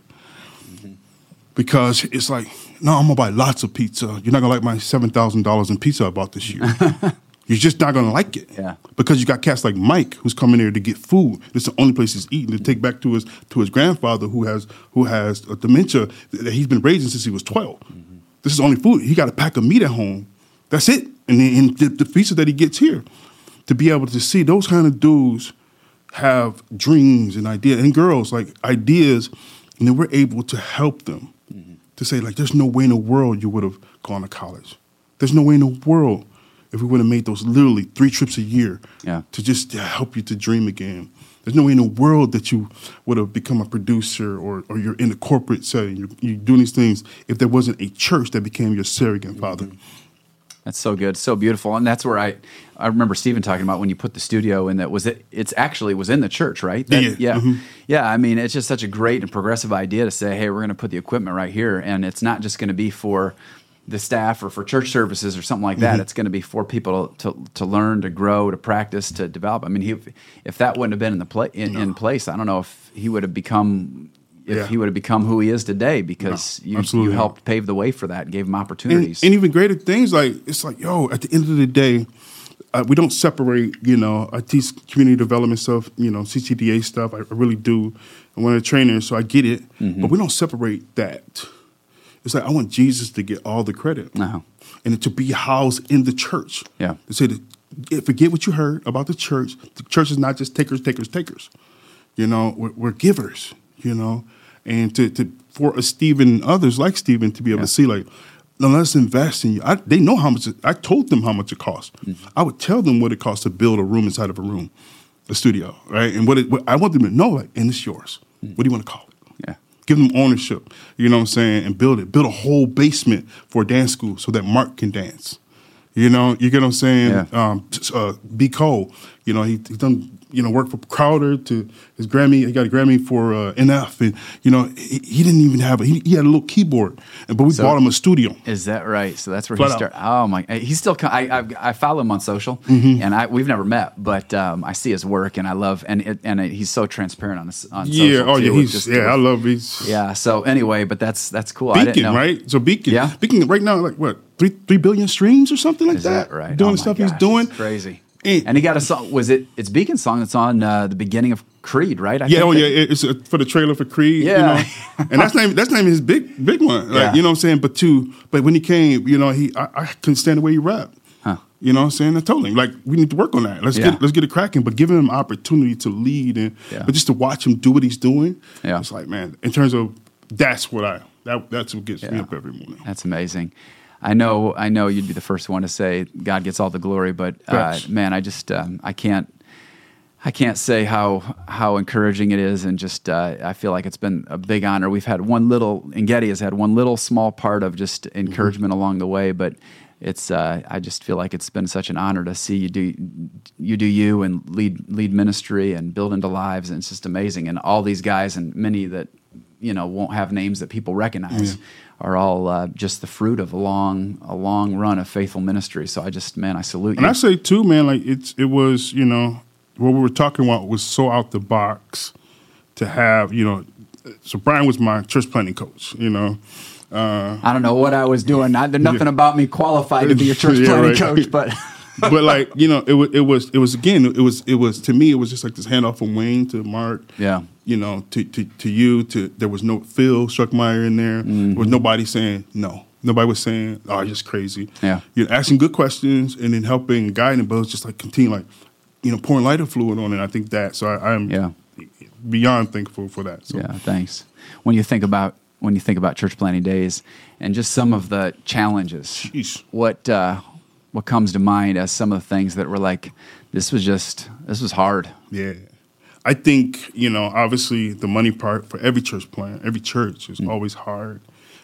Because it's like, no, I'm going to buy lots of pizza. You're not going to like my seven thousand dollars in pizza I bought this year. You're just not going to like it. Yeah. Because you got cats like Mike who's coming there to get food. It's the only place he's eating, to take back to his to his grandfather who has who has a dementia that he's been raising since he was twelve. Mm-hmm. This is the only food. He got a pack of meat at home. That's it. And, and the, the pizza that he gets here. To be able to see those kind of dudes have dreams and ideas, and girls, like ideas, and then we're able to help them. To say, like, there's no way in the world you would have gone to college. There's no way in the world if we would have made those literally three trips a year yeah. to just to help you to dream again. There's no way in the world that you would have become a producer or, or you're in the corporate setting. You're, you're doing these things if there wasn't a church that became your surrogate father. Mm-hmm. That's so good, so beautiful, and that's where I, I remember Stephen talking about when you put the studio in. That was it. It's actually was in the church, right? That, yeah, yeah, mm-hmm. yeah. I mean, it's just such a great and progressive idea to say, hey, we're going to put the equipment right here, and it's not just going to be for the staff or for church services or something like that. Mm-hmm. It's going to be for people to to learn, to grow, to practice, to develop. I mean, he, if that wouldn't have been in the pla- in, no. in place, I don't know if he would have become. If yeah. he would have become who he is today, because no, you, you helped pave the way for that, gave him opportunities. And, and even greater things, like, it's like, yo, at the end of the day, uh, we don't separate, you know, I teach community development stuff, you know, C C D A stuff, I, I really do. I'm one of the trainers, so I get it, mm-hmm. but we don't separate that. It's like, I want Jesus to get all the credit. Uh-huh. And to be housed in the church. Yeah. To say that, forget what you heard about the church. The church is not just takers, takers, takers. You know, we're, we're givers. You know, and to, to for a Stephen and others like Stephen to be able yeah. to see, like, no, let's invest in you. I, they know how much. It, I told them how much it costs. Mm-hmm. I would tell them what it costs to build a room inside of a room, a studio, right? And what, it, what I want them to know, like, and it's yours. Mm-hmm. What do you want to call it? Yeah, give them ownership. You know what I'm saying? And build it. Build a whole basement for a dance school so that Mark can dance. You know, you get what I'm saying? Yeah. Um, uh, B. Cole, you know, he, he done, you know, work for Crowder to his Grammy. He got a Grammy for uh, N F. And, you know, he, he didn't even have a, he, he had a little keyboard. And, but we so, bought him a studio. Is that right? So that's where Flat he started. Oh, my. He's still, I, I, I follow him on social, mm-hmm. and I, we've never met, but um, I see his work, and I love, and it, and it, he's so transparent on, his, on social. Yeah, oh, too, yeah, he's, just, yeah, I love he's. Yeah, so anyway, but that's that's cool. Beacon, I didn't know. right? So Beacon, yeah. Beacon right now, like what, three, three billion streams or something like Is that? that right? Doing oh the stuff gosh, he's doing. That's crazy. And, and he got a song. Was it? It's Beacon's song that's on uh, the beginning of Creed, right? I yeah, think oh that, yeah, it's uh, for the trailer for Creed. Yeah, you know? And that's not even, that's not even his big big one. Like, yeah. You know what I'm saying? But two, but when he came, you know, he I, I couldn't stand the way he rapped. Huh. You know what I'm saying? I told him, like, we need to work on that. Let's yeah. get let's get it cracking. But giving him an opportunity to lead and yeah. but just to watch him do what he's doing, yeah. it's like, man, in terms of that's what I that that's what gets yeah. me up every morning. That's amazing. I know, I know you'd be the first one to say God gets all the glory, but uh, man, I just, um, I can't, I can't say how how encouraging it is, and just, uh, I feel like it's been a big honor. We've had one little, and Getty has had one little small part of just encouragement mm-hmm. along the way, but it's, uh, I just feel like it's been such an honor to see you do, you do you and lead lead ministry and build into lives, and it's just amazing. And all these guys and many that you know won't have names that people recognize. Yeah. Are all uh, just the fruit of a long, a long run of faithful ministry. So I just, man, I salute you. And I say too, man, like it's, it was, you know, what we were talking about was so out the box to have, you know. So Brian was my church planting coach, you know. Uh, I don't know what I was doing. I, there's nothing yeah. about me qualified to be your church yeah, planting right. coach, but. But like, you know, it was, it was, it was again, it was, it was to me, it was just like this handoff from Wayne to Mark. Yeah. You know, to, to, to you, to there was no Phil Struckmeyer in there. Mm-hmm. There was nobody saying no. Nobody was saying, "Oh, you're just crazy." Yeah. You're asking good questions and then helping, guiding, but it's just like continue, like, you know, pouring lighter fluid on it. I think that. So I, I'm yeah. beyond thankful for that. So. Yeah. Thanks. When you think about when you think about church planting days and just some of the challenges, Jeez. what uh, what comes to mind as some of the things that were like, this was just this was hard. Yeah. I think, you know, obviously the money part for every church plant, every church is mm. always hard.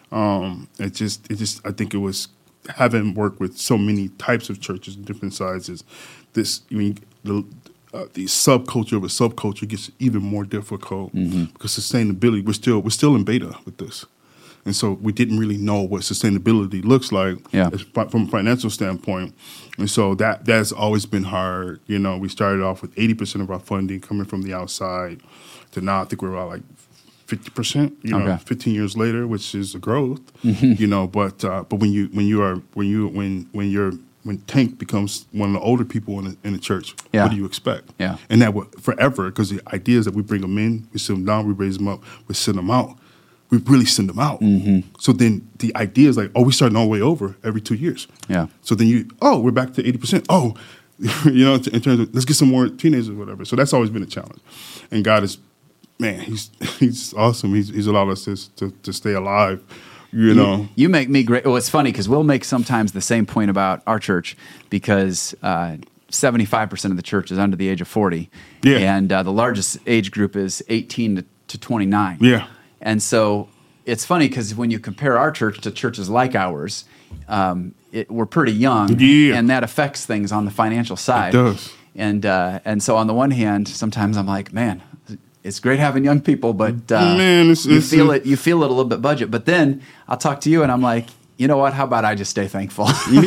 Um, it just, it just, I think it was having worked with so many types of churches and different sizes. This, I mean, the uh, the subculture of a subculture gets even more difficult mm-hmm. because sustainability. We're still we're still in beta with this, and so we didn't really know what sustainability looks like yeah. as, from a financial standpoint. And so that that's always been hard. You know, we started off with eighty percent of our funding coming from the outside, to now I think we're about like fifty percent. You know, okay. fifteen years later, which is a growth. Mm-hmm. You know, but uh, but when you when you are when you when when you're when Tank becomes one of the older people in the, in the church, yeah. what do you expect? Yeah. And that would forever, because the ideas that we bring them in, we sit them down, we raise them up, we send them out. We really send them out. Mm-hmm. So then the idea is like, oh, we're starting all the way over every two years. Yeah. So then you, oh, we're back to eighty percent. Oh, you know, in terms of, let's get some more teenagers or whatever. So that's always been a challenge. And God is, man, he's he's awesome. He's, he's allowed us to, to, to stay alive. You know, you, you make me great. Well, it's funny because we'll make sometimes the same point about our church because uh, seventy-five percent of the church is under the age of forty. Yeah. And uh, the largest age group is eighteen to twenty-nine. Yeah. And so it's funny because when you compare our church to churches like ours, um, it, we're pretty young. Yeah. And that affects things on the financial side. It does. And, uh, and so on the one hand, sometimes I'm like, man, it's great having young people, but uh, Man, it's, you it's, feel it. You feel it a little bit budget. But then I'll talk to you, and I'm like, you know what? How about I just stay thankful?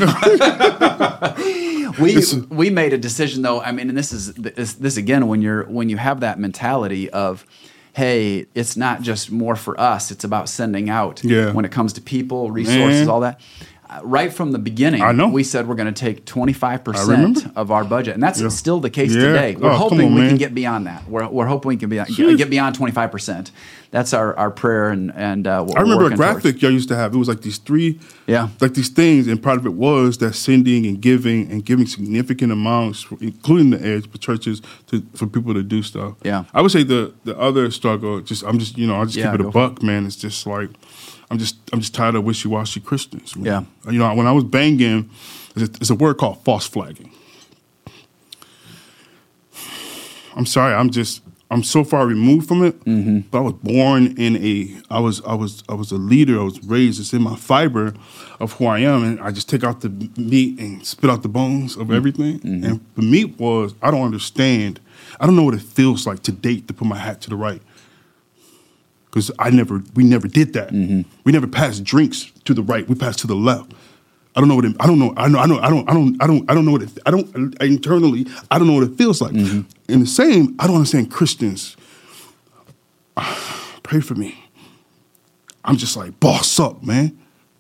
we we made a decision, though. I mean, and this is this, this again when you're when you have that mentality of, hey, it's not just more for us; it's about sending out. Yeah. When it comes to people, resources, Man. all that. Uh, right from the beginning, I know. we said we're going to take twenty-five I percent remember. of our budget, and that's Yeah. still the case Yeah. today. We're Oh, come hoping on, we man. can get beyond that. We're we're hoping we can be, get, Jeez. get beyond twenty-five percent. That's our, our prayer and and uh, what I we're remember a working graphic towards. y'all used to have. It was like these three, Yeah. like these things, and part of it was that sending and giving and giving significant amounts, including the edge, for churches to for people to do stuff. Yeah. I would say the the other struggle, just I'm just you know I just Yeah, keep it go a for buck, man. It's just like I'm just I'm just tired of wishy washy Christians. Man. Yeah. You know, when I was banging, there's a, there's a word called false flagging. I'm sorry, I'm just. I'm so far removed from it, mm-hmm. but I was born in a, I was, I was, I was a leader. I was raised. It's in my fiber of who I am, and I just take out the meat and spit out the bones of everything. Mm-hmm. And the meat was, I don't understand. I don't know what it feels like to date to put my hat to the right, because I never, we never did that. Mm-hmm. We never passed drinks to the right. We passed to the left. I don't know what it, I don't know. I know. I know. I don't. I don't. I don't. I don't know what it. I don't. I, internally, I don't know what it feels like. Mm-hmm. And the same, I don't understand Christians. Pray for me. I'm just like boss up, man.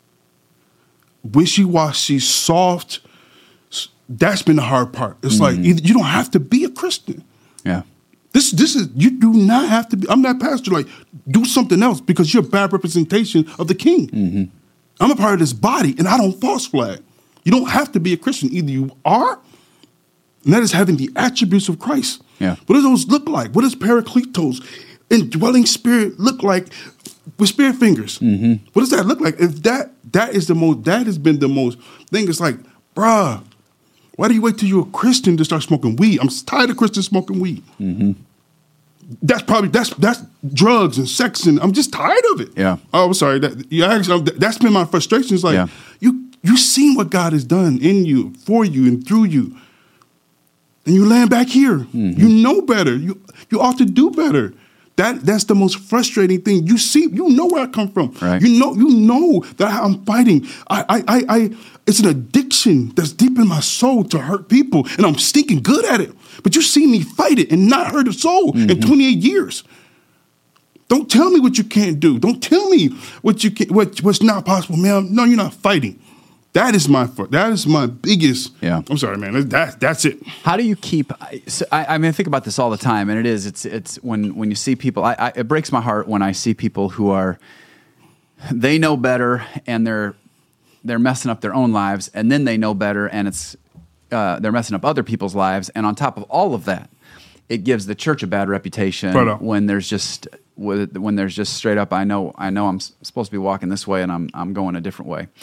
Wishy washy, soft. That's been the hard part. It's mm-hmm. like either, you don't have to be a Christian. Yeah. This. This is. You do not have to be. I'm not pastor. Like, do something else because you're a bad representation of the King. Mm-hmm. I'm a part of this body, and I don't false flag. You don't have to be a Christian. Either you are, and that is having the attributes of Christ. Yeah. What do those look like? What does Parakletos, indwelling spirit, look like with spirit fingers? Mm-hmm. What does that look like? If that that is the most, that has been the most thing. It's like, bruh, why do you wait till you're a Christian to start smoking weed? I'm tired of Christians smoking weed. Mm-hmm. That's probably that's that's drugs and sex, and I'm just tired of it. Yeah. Oh, I'm sorry. That you actually, that's been my frustration. It's like yeah. you you seen what God has done in you, for you, and through you, and you land back here. Mm-hmm. You know better. You you ought to do better. That that's the most frustrating thing. You see, you know where I come from. Right. You know, you know that I'm fighting. I, I, I, I, it's an addiction that's deep in my soul to hurt people, and I'm stinking good at it. But you see me fight it and not hurt a soul mm-hmm. in twenty-eight years. Don't tell me what you can't do. Don't tell me what you can, what what's not possible, man. No, you're not fighting. That is my that is my biggest. Yeah. I'm sorry, man. That that's it. How do you keep? So I, I mean, I think about this all the time, and it is. It's it's when when you see people. I, I, it breaks my heart when I see people who are. They know better, and they're they're messing up their own lives, and then they know better, and it's uh, they're messing up other people's lives, and on top of all of that, it gives the church a bad reputation right when there's just when there's just straight up. I know I know I'm supposed to be walking this way, and I'm I'm going a different way.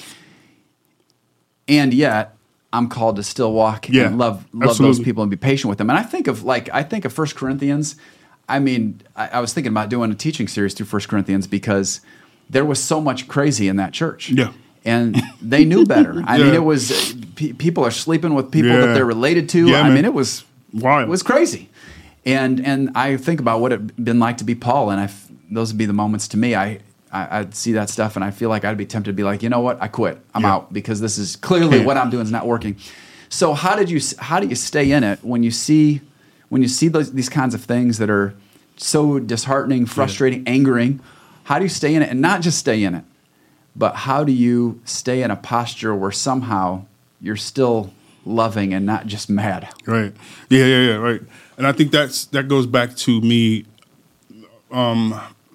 And yet, I'm called to still walk yeah, and love love absolutely. those people and be patient with them. And I think of like I think of First Corinthians. I mean, I, I was thinking about doing a teaching series through First Corinthians because there was so much crazy in that church. Yeah. And they knew better. I Yeah. mean, it was uh, pe- people are sleeping with people Yeah. that they're related to. Yeah, I man. mean, it was Wild. it was crazy. And and I think about what it'd been like to be Paul, and I f- those would be the moments to me. I, I I'd see that stuff, and I feel like I'd be tempted to be like, you know what, I quit. I'm Yeah. out because this is clearly Yeah. what I'm doing is not working. So how did you how do you stay in it when you see when you see those, these kinds of things that are so disheartening, frustrating, yeah. angering? How do you stay in it, and not just stay in it, but how do you stay in a posture where somehow you're still loving and not just mad? Right. Yeah, yeah, yeah, right. And I think that's that goes back to me um,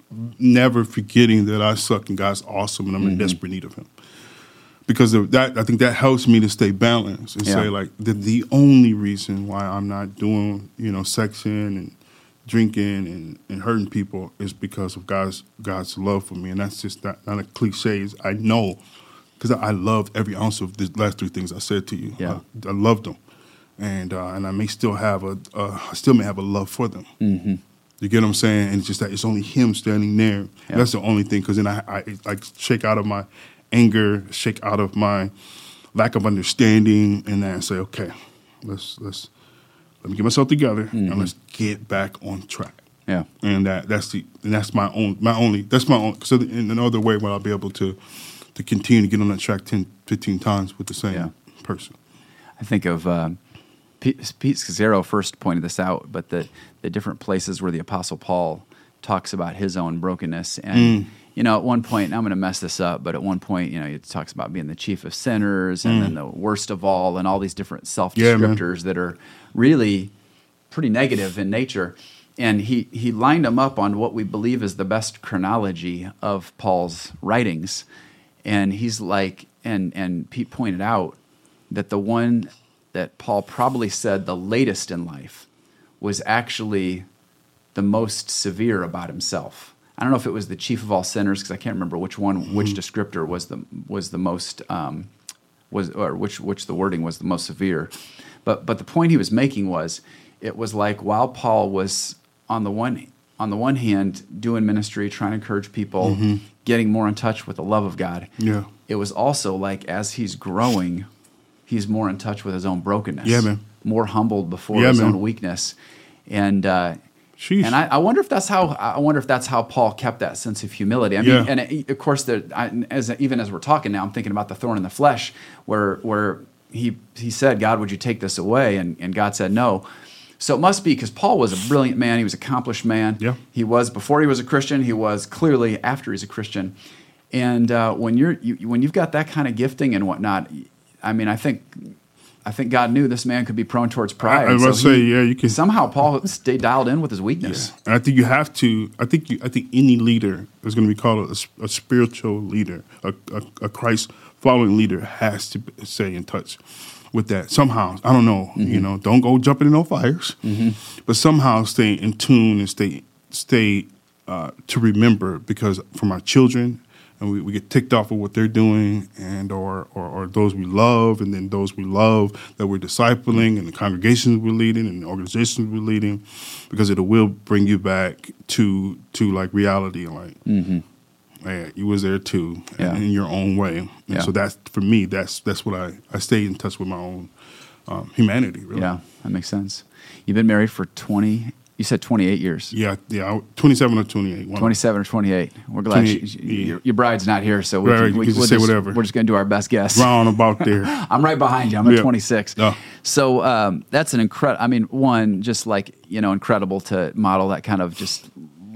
never forgetting that I suck and God's awesome and I'm mm-hmm. in desperate need of him. Because of that, I think that helps me to stay balanced and yeah. say, like, the, the only reason why I'm not doing, you know, sexing and drinking and, and hurting people is because of God's God's love for me. And that's just not, not a cliche. It's, I know, because I, I loved every ounce of the last three things I said to you. Yeah. I, I loved them. And uh, and I may still have a, uh, I still may have a love for them. Mm-hmm. You get what I'm saying? And it's just that it's only him standing there. Yeah. That's the only thing. Because then I, I like shake out of my anger, shake out of my lack of understanding, and then say, okay, let's let's let me get myself together mm-hmm. and let's get back on track. Yeah. And that that's the and that's my own my only that's my own. So in another way, where I'll be able to to continue to get on that track ten, fifteen times with the same yeah. person. I think of. Uh, Pete, Pete Scazzero first pointed this out, but the, the different places where the Apostle Paul talks about his own brokenness. And, mm. you know, at one point, and I'm going to mess this up, but at one point, you know, he talks about being the chief of sinners and mm. then the worst of all and all these different self-descriptors yeah, that are really pretty negative in nature. And he, he lined them up on what we believe is the best chronology of Paul's writings. And he's like, and, and Pete pointed out that the one that Paul probably said the latest in life was actually the most severe about himself. I don't know if it was the chief of all sinners, because I can't remember which one, mm-hmm. which descriptor was the was the most um, was or which which the wording was the most severe. But but the point he was making was it was like while Paul was on the one on the one hand doing ministry, trying to encourage people, mm-hmm. getting more in touch with the love of God. Yeah, it was also like as he's growing, he's more in touch with his own brokenness. Yeah, man. More humbled before yeah, his man. own weakness, and uh, Sheesh. and I, I wonder if that's how I wonder if that's how Paul kept that sense of humility. I mean, yeah. and it, of course, the, I, as even as we're talking now, I'm thinking about the thorn in the flesh, where where he he said, "God, would you take this away?" And and God said, "No." So it must be because Paul was a brilliant man. He was an accomplished man. Yeah. He was before he was a Christian. He was clearly after he's a Christian. And uh, when you're you, when you've got that kind of gifting and whatnot, I mean, I think. I think God knew this man could be prone towards pride. I, I must so say, yeah, you can. Somehow Paul stayed dialed in with his weakness. Yeah. And I think you have to. I think you, I think any leader is going to be called a, a spiritual leader, a, a, a Christ following leader has to stay in touch with that somehow. I don't know. Mm-hmm. You know, don't go jumping in no fires, mm-hmm. but somehow stay in tune and stay stay uh, to remember, because from our children. And we, we get ticked off of what they're doing, and or, or or those we love, and then those we love that we're discipling, and the congregations we're leading, and the organizations we're leading, because it will bring you back to to like reality, and like, mm-hmm. yeah, you was there too, yeah. in your own way. And yeah. so that's for me. That's that's what I I stay in touch with my own um, humanity. Really. Yeah, that makes sense. You've been married for twenty. You said twenty-eight years. Yeah, yeah, twenty-seven or twenty-eight. twenty-seven or twenty-eight. We're glad she, yeah. your, your bride's not here, so we right, can, we, can we'll say just, whatever. We're just going to do our best guess. Round about there. I'm right behind you. I'm at yeah. twenty-six. Oh. So um, that's an incredible. I mean, one, just like you know, incredible to model that kind of just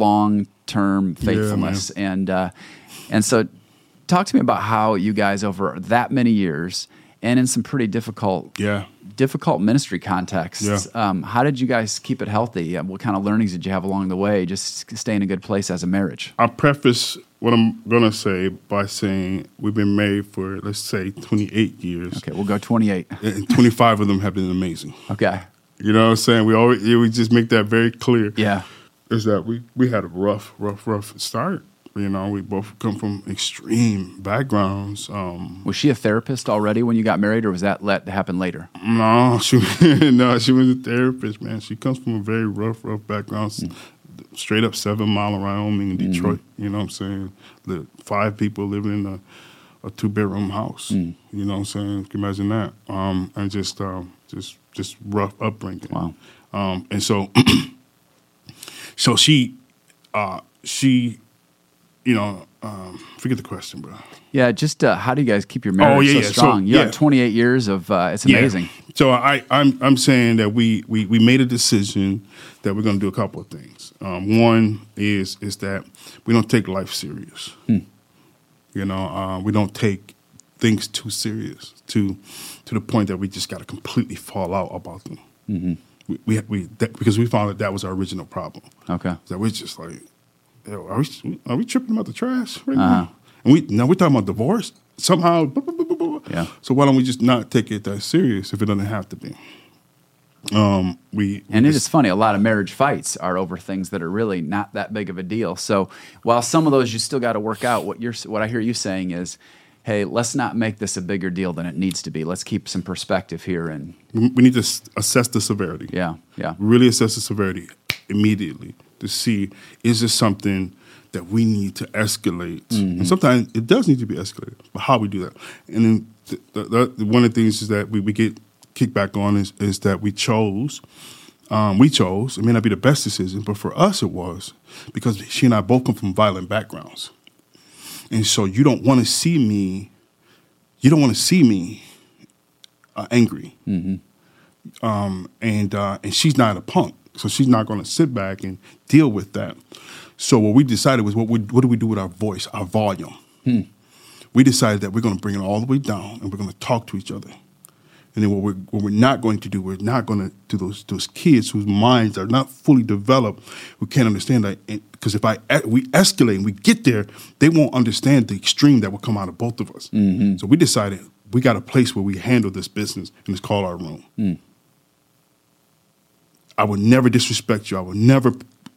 long-term faithfulness, yeah, and uh, and so talk to me about how you guys over that many years and in some pretty difficult. Yeah. difficult ministry contexts. Yeah. Um, how did you guys keep it healthy? What kind of learnings did you have along the way? Just stay in a good place as a marriage. I'll preface what I'm going to say by saying we've been married for, let's say, twenty-eight years. Okay, we'll go twenty-eight. And twenty-five of them have been amazing. Okay. You know what I'm saying? We always we just make that very clear. Yeah. Is that we, we had a rough, rough, rough start. You know, we both come from extreme backgrounds. Um, was she a therapist already when you got married, or was that let happen later? No, she no, she was a therapist, man. She comes from a very rough, rough background. Mm. straight up seven mile of Wyoming in Detroit. Mm-hmm. You know what I'm saying? The five people living in a, a two bedroom house. Mm. You know what I'm saying? You can imagine that. Um, and just um, just just rough upbringing. Wow. Um, and so, so she, uh, she, you know, um, forget the question, bro. Yeah, just uh, how do you guys keep your marriage oh, yeah, so yeah. strong? So, you yeah. have twenty-eight years of, uh, it's amazing. Yeah. So I, I'm I'm saying that we, we, we made a decision that we're going to do a couple of things. Um, one is is that we don't take life serious. Hmm. You know, uh, we don't take things too serious to to the point that we just got to completely fall out about them. Mm-hmm. We we, we that, because we found that that was our original problem. Okay, that we're just like, are we are we tripping about the trash right uh-huh. now? And we now we're talking about divorce somehow. Blah, blah, blah, blah, blah. Yeah. So why don't we just not take it that serious if it doesn't have to be? Um, we and we it just, is funny. A lot of marriage fights are over things that are really not that big of a deal. So while some of those you still got to work out, what you're what I hear you saying is, hey, let's not make this a bigger deal than it needs to be. Let's keep some perspective here, and we need to assess the severity. Yeah, yeah. Really assess the severity immediately to see, is this something that we need to escalate? Mm-hmm. And sometimes it does need to be escalated, but how we do that. And then the, the, the, one of the things is that we, we get kickback on is, is that we chose, um, we chose, it may not be the best decision, but for us it was, because she and I both come from violent backgrounds. And so you don't want to see me, you don't want to see me uh, angry. Mm-hmm. Um, and uh, and she's not a punk, so she's not going to sit back and deal with that. So what we decided was, what, we, what do we do with our voice, our volume? Hmm. We decided that we're going to bring it all the way down, and we're going to talk to each other. And then what we're, what we're not going to do, we're not going to do those those kids whose minds are not fully developed, who can't understand that. Because if I we escalate and we get there, they won't understand the extreme that will come out of both of us. Mm-hmm. So we decided we got a place where we handle this business, and it's called our room. Mm. I would never disrespect you. I would never,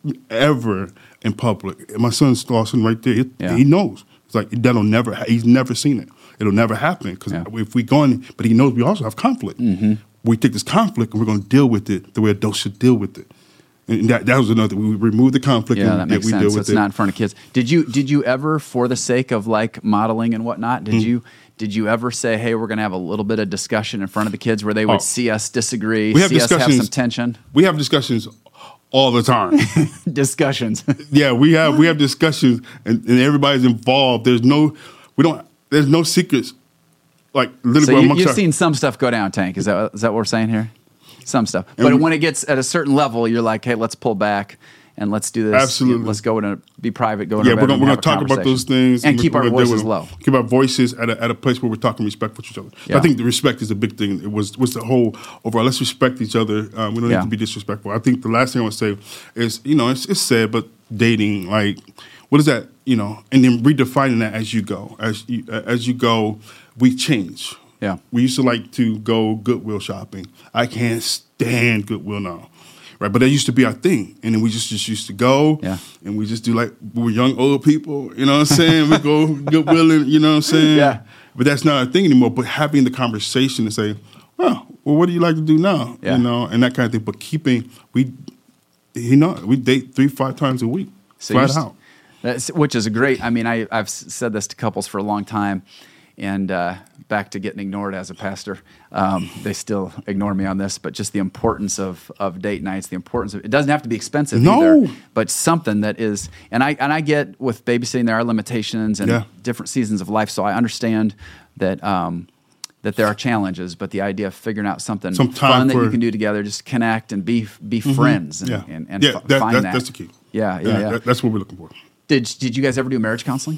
ever in public. And my son's Lawson right there. He, yeah. he knows. It's like that'll never. He's never seen it. It'll never happen because yeah. if we go in, but he knows we also have conflict. Mm-hmm. We take this conflict and we're going to deal with it the way adults should deal with it. And that that was another. We remove the conflict. Yeah, and that makes we sense. Deal So with it's it. not in front of kids. Did you did you ever, for the sake of like modeling and whatnot, did mm-hmm. you did you ever say, hey, we're going to have a little bit of discussion in front of the kids where they would oh. see us disagree, we have see us have some tension? We have discussions all the time. Discussions. Yeah, we have we have discussions, and, and everybody's involved. There's no we don't. There's no secrets. Like literally, so you, you've our, seen some stuff go down, Tank. Is that is that what we're saying here? Some stuff, but we, when it gets at a certain level, you're like, hey, let's pull back and let's do this. Absolutely, let's go and be private. Go in yeah, our we're gonna, we're gonna talk about those things and keep our voices low. Keep our voices at a, at a place where we're talking respect for each other. Yeah. I think the respect is a big thing. It was was the whole overall. Let's respect each other. Um, we don't yeah. need to be disrespectful. I think the last thing I want to say is, you know, it's, it's sad, but dating, like, what is that? You know, and then redefining that as you go, as you, as you go, we change. Yeah, we used to like to go Goodwill shopping. I can't stand Goodwill now, right? But that used to be our thing, and then we just, just used to go, yeah. and we just do like we were young old people, you know what I'm saying? We go Goodwill, and, you know what I'm saying? Yeah. But that's not our thing anymore. But having the conversation to say, oh, well, what do you like to do now? Yeah. You know, and that kind of thing. But keeping we, you know, we date three, five times a week, so flat out. That's, which is great. I mean, I, I've said this to couples for a long time. And uh, back to getting ignored as a pastor, um, they still ignore me on this. But just the importance of, of date nights, the importance of it doesn't have to be expensive no. either, but something that is. And I and I get with babysitting there are limitations and yeah. different seasons of life, so I understand that um, that there are challenges. But the idea of figuring out something Some fun that for, you can do together, just connect and be be mm-hmm. friends and yeah. and, and yeah, f- that, find that, that. That's the key. Yeah, yeah, yeah. yeah. That, that's what we're looking for. Did Did you guys ever do marriage counseling?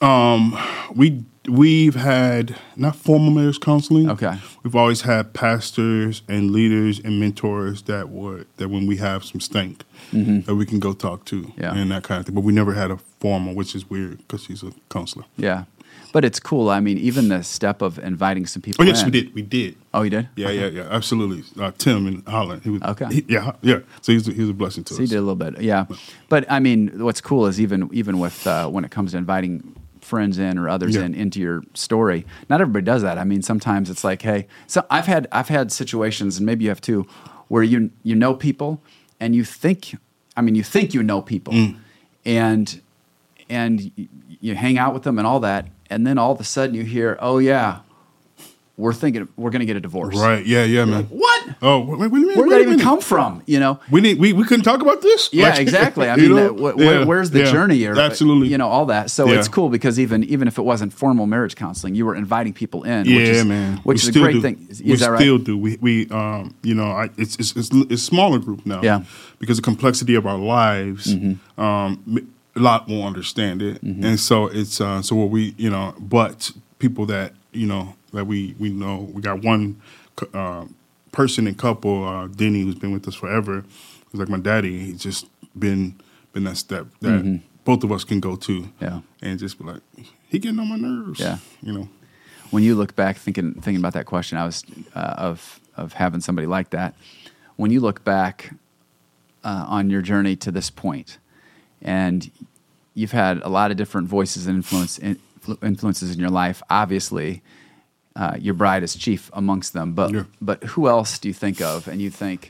Um, we we've had not formal marriage counseling. Okay, we've always had pastors and leaders and mentors that would that when we have some stank mm-hmm. that we can go talk to yeah. and that kind of thing. But we never had a formal, which is weird because he's a counselor. Yeah, but it's cool. I mean, even the step of inviting some people. Oh yes, in. we did. We did. Oh, you did? Yeah, okay. yeah, yeah. Absolutely. Uh, Tim in Holland. He was, okay. He, yeah, yeah. So he's he was a blessing to so us. He did a little bit. Yeah, but I mean, what's cool is even even with uh, when it comes to inviting friends in or others yeah. in into your story. Not everybody does that. I mean, sometimes it's like, hey, so I've had I've had situations, and maybe you have too, where you you know people and you think, I mean, you think you know people, mm. and and you hang out with them and all that, and then all of a sudden you hear, oh yeah, we're thinking we're going to get a divorce. Right? Yeah, yeah, man. Like, what? Oh, wait, wait, wait, where did wait that even come from? You know, we need we, we couldn't talk about this. Yeah, like, exactly. I mean, that, wh- yeah, where's the yeah, journey? Or, absolutely. You know, all that. So yeah. it's cool because even even if it wasn't formal marriage counseling, you were inviting people in. Yeah, which is, man. Which we is a great do. thing. Is we that right? still do. We we um you know I it's it's it's, it's smaller group now. Yeah. Because the complexity of our lives, mm-hmm. um, a lot won't understand it, mm-hmm. and so it's uh, so what we you know, but people that you know that we we know we got one. Uh, person and couple, uh, Denny, who's been with us forever, who's like my daddy. He's just been been that step that mm-hmm. both of us can go to, yeah, and just be like, he getting on my nerves, yeah, you know. When you look back, thinking thinking about that question, I was uh, of of having somebody like that. When you look back uh, on your journey to this point, and you've had a lot of different voices and influence in, influences in your life, obviously. Uh, your bride is chief amongst them, but yeah. but who else do you think of? And you think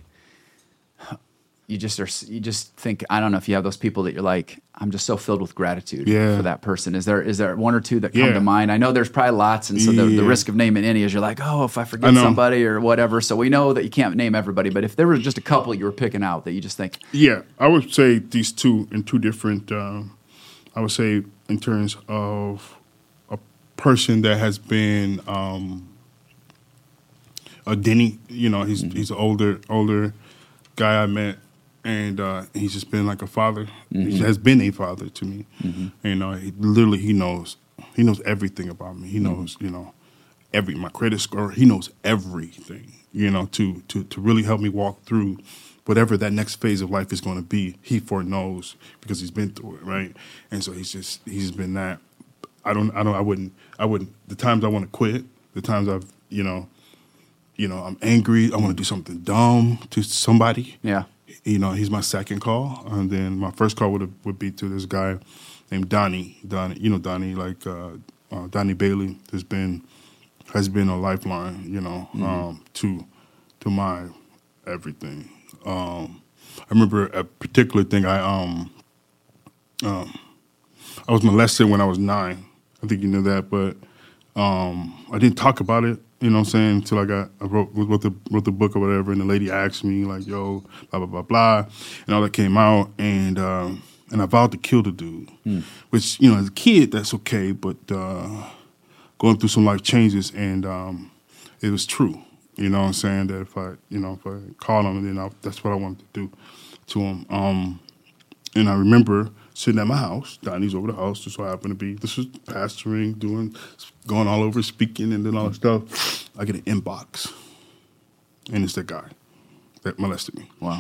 you just are you just think I don't know if you have those people that you're like I'm just so filled with gratitude yeah. for that person. Is there is there one or two that come yeah. to mind? I know there's probably lots, and so the, yeah. the risk of naming any is you're like oh if I forget I somebody or whatever. So we know that you can't name everybody, but if there was just a couple you were picking out that you just think yeah, I would say these two in two different. Um, I would say in terms of. Person that has been um, a Denny, you know, he's mm-hmm. he's an older older guy I met, and uh, he's just been like a father. Mm-hmm. He has been a father to me. Mm-hmm. You know, he, literally he knows he knows everything about me. He knows mm-hmm. you know every my credit score. He knows everything. You know, to to to really help me walk through whatever that next phase of life is going to be. He foreknows because he's been through it, right? And so he's just he's been that. I don't, I don't, I wouldn't, I wouldn't, the times I want to quit, the times I've, you know, you know, I'm angry, I want to do something dumb to somebody. Yeah. You know, he's my second call. And then my first call would have, would be to this guy named Donnie, Donnie, you know, Donnie, like, uh, uh, Donnie Bailey has been, has been a lifeline, you know, mm-hmm. um, to, to my everything. Um, I remember a particular thing I, um, um, I was molested when I was nine. I think you knew that, but um, I didn't talk about it, you know what I'm saying, until I got, I wrote, wrote, the, wrote the book or whatever, and the lady asked me, like, yo, blah, blah, blah, blah, and all that came out, and um, and I vowed to kill the dude, mm. which, you know, as a kid, that's okay, but uh, going through some life changes, and um, it was true, you know what I'm saying, that if I, you know, if I called him, then I, that's what I wanted to do to him. Um, and I remember sitting at my house, Donnie's over the house, just so happened to be, this was pastoring, doing, going all over, speaking, and then all that stuff. I get an inbox, and it's that guy that molested me. Wow.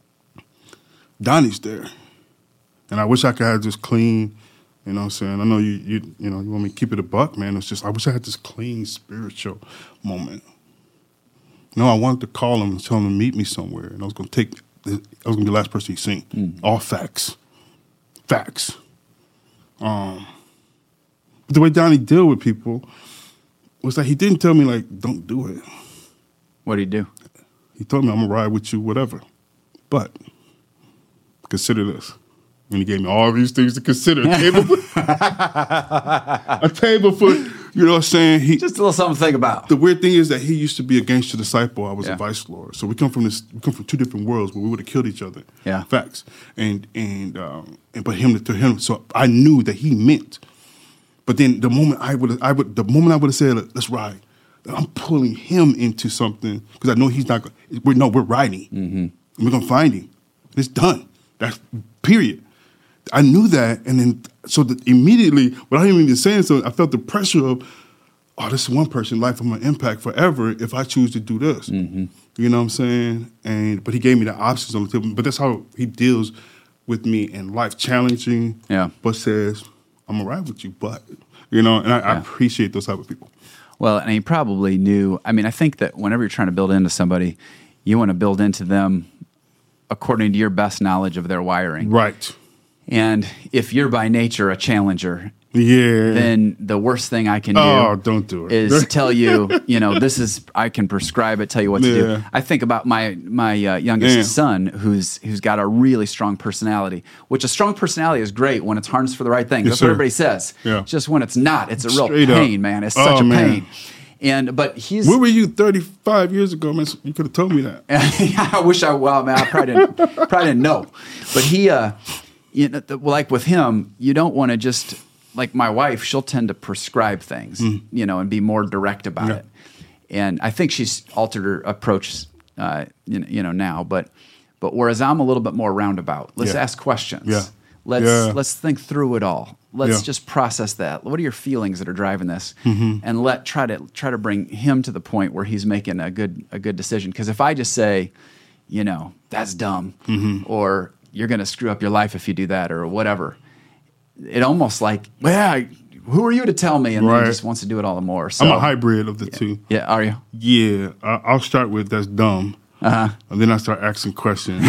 Donnie's there, and I wish I could have this clean, you know what I'm saying? I know you, you, you know, you want me to keep it a buck, man. It's just, I wish I had this clean spiritual moment. No, I wanted to call him and tell him to meet me somewhere, and I was going to take, I was going to be the last person he'd seen. Mm. All facts. Facts. Um, but the way Donnie dealt with people was that he didn't tell me, like, don't do it. What did he do? He told me, I'm going to ride with you, whatever. But consider this. And he gave me all these things to consider. A table foot. a table foot. You know what I'm saying? He, Just a little something to think about. The weird thing is that he used to be a gangster disciple. I was yeah. a vice lord. So we come from this. We come from two different worlds where we would have killed each other. Yeah, facts. And and um, and but him to him. So I knew that he meant. But then the moment I would I would the moment I would have said let's ride, I'm pulling him into something because I know he's not. We're no, we're riding. Mm-hmm. And we're gonna find him. It's done. That's period. I knew that, and then so that immediately, without even saying so, I felt the pressure of, oh, this is one person, life of my impact forever if I choose to do this. Mm-hmm. You know what I'm saying? And but he gave me the options on the table. But that's how he deals with me in life, challenging. Yeah. But says, I'm gonna ride with you, but you know, and I, yeah. I appreciate those type of people. Well, and he probably knew. I mean, I think that whenever you're trying to build into somebody, you want to build into them according to your best knowledge of their wiring. Right. And if you're by nature a challenger yeah, then the worst thing I can do oh, don't do it. is tell you, you know, this is, I can prescribe it, tell you what to Yeah. do. I think about my my uh, youngest Damn. son who's who's got a really strong personality, which a strong personality is great when it's harnessed for the right thing. Yes, That's sir. what everybody says. Yeah. Just when it's not, it's a real Straight up. pain, man. It's such Oh, a man. pain. And but he's Where were you thirty-five years ago, man? You could have told me that. I wish I well, man, I probably didn't, probably didn't know. But he, uh, you know, the, like with him, you don't want to just like my wife. She'll tend to prescribe things, mm. you know, and be more direct about Yeah. it. And I think she's altered her approach, uh, you, know, you know, now. But but whereas I'm a little bit more roundabout. Let's Yeah. ask questions. Yeah. Let's Yeah. let's think through it all. Let's Yeah. just process that. What are your feelings that are driving this? Mm-hmm. And let try to try to bring him to the point where he's making a good a good decision. Because if I just say, you know, that's dumb, Mm-hmm. or you're going to screw up your life if you do that, or whatever, it almost like, well, I, who are you to tell me? And then Right. he just wants to do it all the more. So I'm a hybrid of the two. yeah, are you? Yeah, I, I'll start with that's dumb, Uh-huh. and then I start asking questions.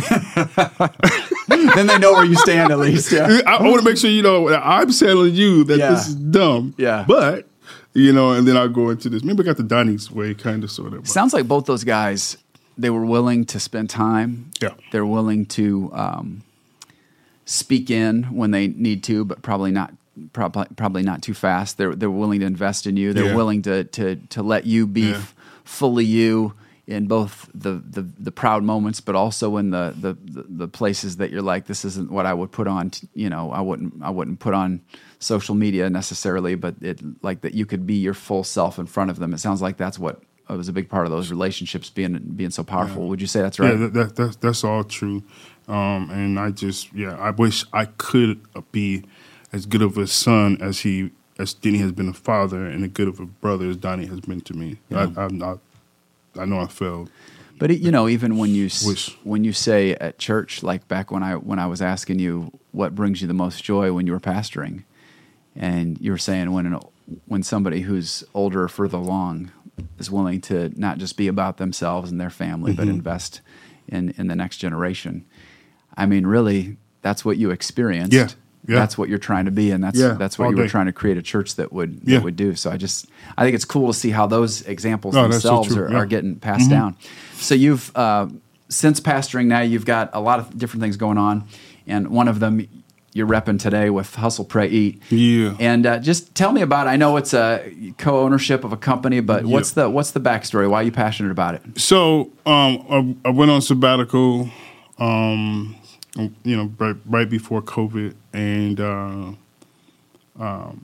Then they know where you stand at least. Yeah. I, I want to make sure you know that I'm telling you that Yeah. this is dumb. Yeah. But, you know, and then I'll go into this. Maybe I got the Donnie's way, kind of, sort of. Sounds like both those guys, they were willing to spend time. Yeah. They're willing to um, speak in when they need to, but probably not. Probably, probably not too fast. They're they're willing to invest in you. They're Yeah. willing to to to let you be Yeah. f- fully you in both the, the, the proud moments, but also in the, the, the, the places that you're like, this isn't what I would put on. T- you know, I wouldn't I wouldn't put on social media necessarily, but it like that you could be your full self in front of them. It sounds like that's what uh, was a big part of those relationships being being so powerful. Yeah. Would you say that's right? Yeah, that, that, that's, that's all true. Um, and I just, yeah, I wish I could be as good of a son as he, as Denny has been a father, and as good of a brother as Donnie has been to me. Yeah. I, I'm not, I know I failed. But it, you know, even when you s- Wish. when you say at church, like back when I when I was asking you what brings you the most joy when you were pastoring, and you were saying when an, when somebody who's older or further along is willing to not just be about themselves and their family, but Mhm. invest in in the next generation. I mean, really, that's what you experienced. Yeah. Yeah. That's what you're trying to be, and that's Yeah, that's what all you were day. trying to create a church that would that Yeah. would do. So I just I think it's cool to see how those examples No, that's so themselves true. are, Yeah. are getting passed Mhm. down. So you've uh, since pastoring now, you've got a lot of different things going on, and one of them you're repping today with Hustle, Pray, Eat. Yeah. And uh, just tell me about it. I know it's a co-ownership of a company, but Yeah. what's the what's the backstory? Why are you passionate about it? So um, I, I went on sabbatical, um, you know, right, right before COVID, and uh, um,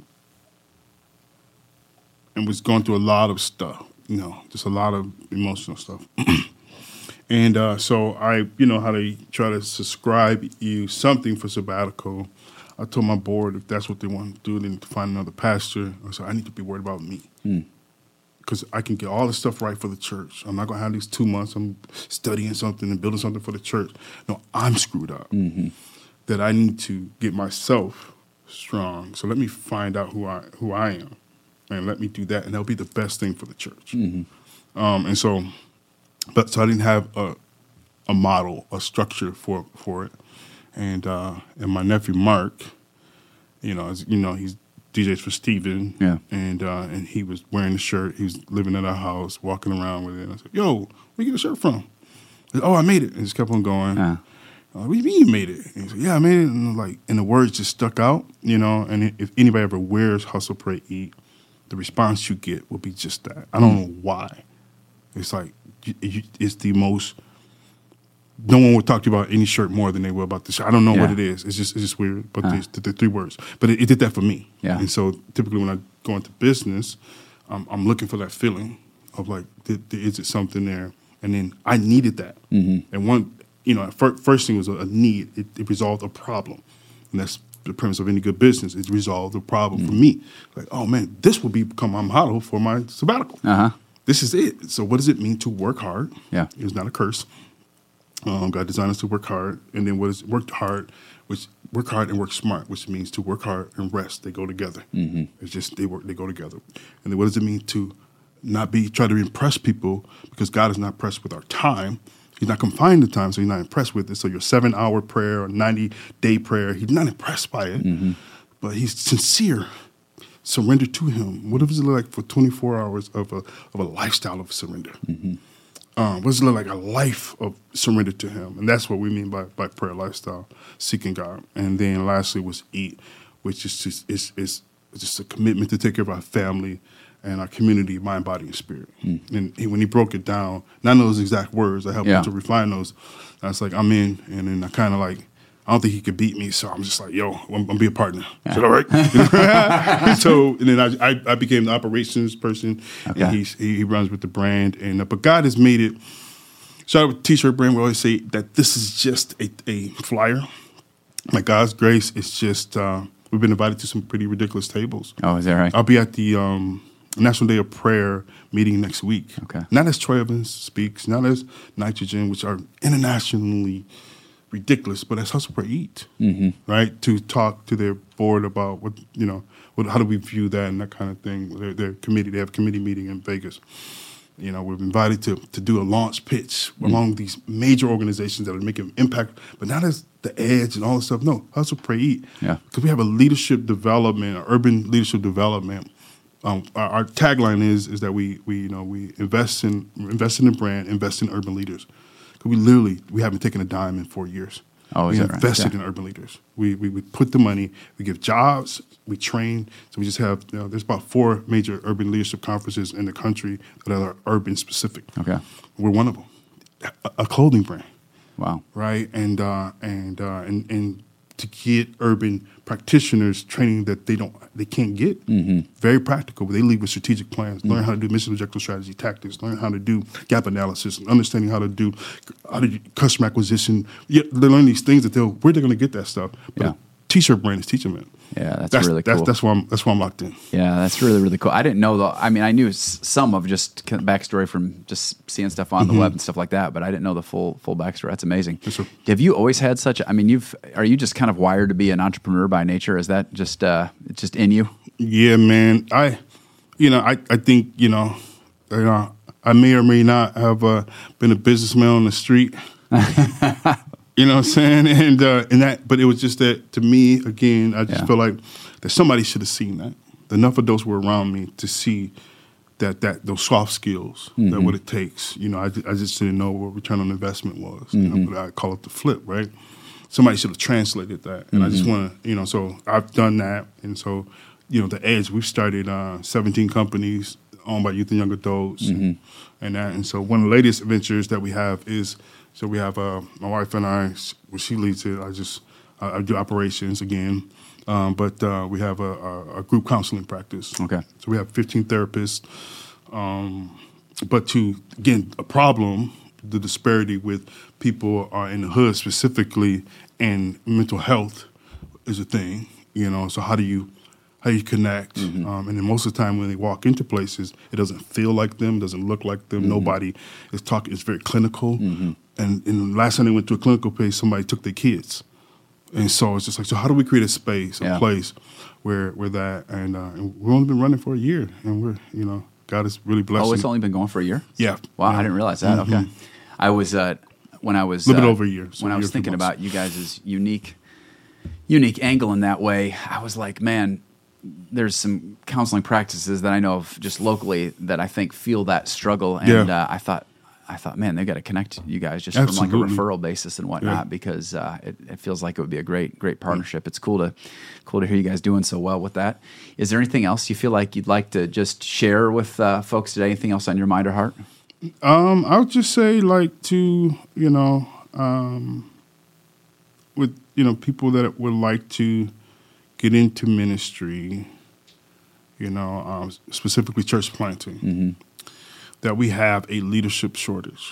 and was going through a lot of stuff, you know, just a lot of emotional stuff. And uh, so I, you know, how they try to subscribe you something for sabbatical. I told my board if that's what they want to do, they need to find another pastor. I said I need to be worried about me. Hmm. Because I can get all the stuff right for the church. I'm not going to have these two months. I'm studying something and building something for the church. No, I'm screwed up. Mm-hmm. That I need to get myself strong. So let me find out who I who I am, and let me do that, and that'll be the best thing for the church. Mm-hmm. Um, and so, but so I didn't have a a model, a structure for for it. And uh, and my nephew Mark, you know, as, you know, he's D Js for Steven. Yeah. And uh, and he was wearing the shirt. He was living at our house, walking around with it. And I said, "Yo, where you get the shirt from?" He said, "Oh, I made it." And just kept on going. Uh, Uh, what do you mean you made it? And he said, "Yeah, I made it." And like, and the words just stuck out, you know. And if anybody ever wears Hustle, Pray, Eat, the response you get will be just that. I don't know why. It's like you, you, it's the most. No one would talk to you about any shirt more than they will about the shirt. I don't know Yeah. what it is. It's just it's just weird. But Huh. there's the, the three words. But it, it did that for me. Yeah. And so typically when I go into business, um, I'm looking for that feeling of like, did, did, is it something there? And then I needed that. Mm-hmm. And one, you know, fir- first thing was a, a need. It, it resolved a problem, and that's the premise of any good business. It resolved the problem Mm-hmm. for me. Like, oh man, this will become my model for my sabbatical. uh-huh. This is it. So what does it mean to work hard? Yeah. It's not a curse. Um, God designed us to work hard. And then what is work hard, which work hard and work smart, which means to work hard and rest. They go together. Mm-hmm. It's just they work. They go together. And then what does it mean to not be try to impress people, because God is not impressed with our time. He's not confined to time, so he's not impressed with it. So your seven-hour prayer or ninety-day prayer, he's not impressed by it. Mm-hmm. But he's sincere surrender to him? What does it look like for twenty-four hours of a of a lifestyle of surrender? Mm-hmm. Um, what does it look like a life of surrender to him? And that's what we mean by, by prayer lifestyle, seeking God. And then lastly was eat, which is just is is just a commitment to take care of our family and our community, mind, body, and spirit. Mm. And he, when he broke it down, not those exact words, I helped yeah. him to refine those. I was like, I'm in. And then I kind of like, I don't think he could beat me, so I'm just like, yo, I'm, I'm gonna be a partner. Yeah. Is that all right? So, and then I, I, I became the operations person, okay. and he's, he, he runs with the brand. And uh, but God has made it. Shout out with T-shirt brand. We always say that this is just a, a flyer. Like God's grace, it's just uh, we've been invited to some pretty ridiculous tables. Oh, is that right? I'll be at the um, National Day of Prayer meeting next week. Okay. Not as Troy Evans speaks, not as Nitrogen, which are internationally ridiculous, but as Hustle Pray Eat, mm-hmm. right? To talk to their board about what, you know, what, how do we view that and that kind of thing. Their, their committee, they have a committee meeting in Vegas. You know, we're invited to to do a launch pitch mm-hmm. among these major organizations that are making impact, but not as the edge and all this stuff. No, Hustle Pray Eat. Yeah. Because we have a leadership development, urban leadership development. Um, our, our tagline is is that we we you know we invest in invest in the brand, invest in urban leaders. We literally, we haven't taken a dime in four years. Oh, is we that invested right? Yeah. in urban leaders. We, we we put the money, we give jobs, we train. So we just have, you know, there's about four major urban leadership conferences in the country that are urban specific. Okay. We're one of them. A, a clothing brand. Wow. Right? And, uh, and, uh, and, and to get urban practitioners training that they don't, they can't get. Mm-hmm. Very practical. But they leave with strategic plans, mm-hmm. learn how to do mission objective strategy tactics, learn how to do gap analysis, understanding how to do, how to do customer acquisition. Yeah, they learn these things that they'll, where they're going to get that stuff. But yeah. a T-shirt brand is teaching them. Yeah, that's, that's really cool. That's, that's why I'm. That's why I'm locked in. Yeah, that's really really cool. I didn't know though. I mean, I knew some of just backstory from just seeing stuff on mm-hmm. the web and stuff like that, but I didn't know the full full backstory. That's amazing. Yes, sir. Have you always had such? I mean, you've are you just kind of wired to be an entrepreneur by nature? Is that just uh, it's just in you? Yeah, man. I, you know, I, I think you know, you know, I may or may not have uh, been a businessman on the street. You know what I'm saying? And uh, and that, but it was just that to me, again, I just yeah. feel like that somebody should have seen that. Enough of those were around me to see that that those soft skills, mm-hmm. that what it takes. You know, I, I just didn't know what return on investment was. Mm-hmm. You know, but I call it the flip, right? Somebody should have translated that. And mm-hmm. I just want to, you know, so I've done that. And so, you know, the Edge, we've started uh, seventeen companies owned by youth and young adults mm-hmm. and, and that. And so one of the latest ventures that we have is, so we have uh, my wife and I, well, she leads it. I just, I, I do operations again. Um, but uh, we have a, a, a group counseling practice. Okay. So we have fifteen therapists. Um, but to, again, a problem, the disparity with people uh, in the hood specifically, and mental health is a thing, you know. So how do you how do you connect? Mm-hmm. Um, and then most of the time when they walk into places, it doesn't feel like them, doesn't look like them. Mm-hmm. Nobody is talking. It's very clinical. Mm-hmm. And, and the last time they went to a clinical place, somebody took their kids. And so it's just like, so how do we create a space, a yeah. place where where that, and, uh, and we've only been running for a year, and we're, you know, God has really blessed. Oh, it's me. only been going for a year? Yeah. Wow, yeah. I didn't realize that. Mm-hmm. Okay. I was, uh, when I was... A little uh, bit over a year. So when a I was year, thinking months. about you guys' unique, unique angle in that way, I was like, man, there's some counseling practices that I know of just locally that I think feel that struggle. And Yeah. uh, I thought, I thought, man, they've got to connect you guys just Absolutely. from like a referral basis and whatnot, Yeah. because uh, it, it feels like it would be a great, great partnership. It's cool to, cool to hear you guys doing so well with that. Is there anything else you feel like you'd like to just share with uh, folks today? Anything else on your mind or heart? Um, I would just say, like, to, you know, um, with, you know, people that would like to get into ministry, you know, um, specifically church planting, mm-hmm. that we have a leadership shortage.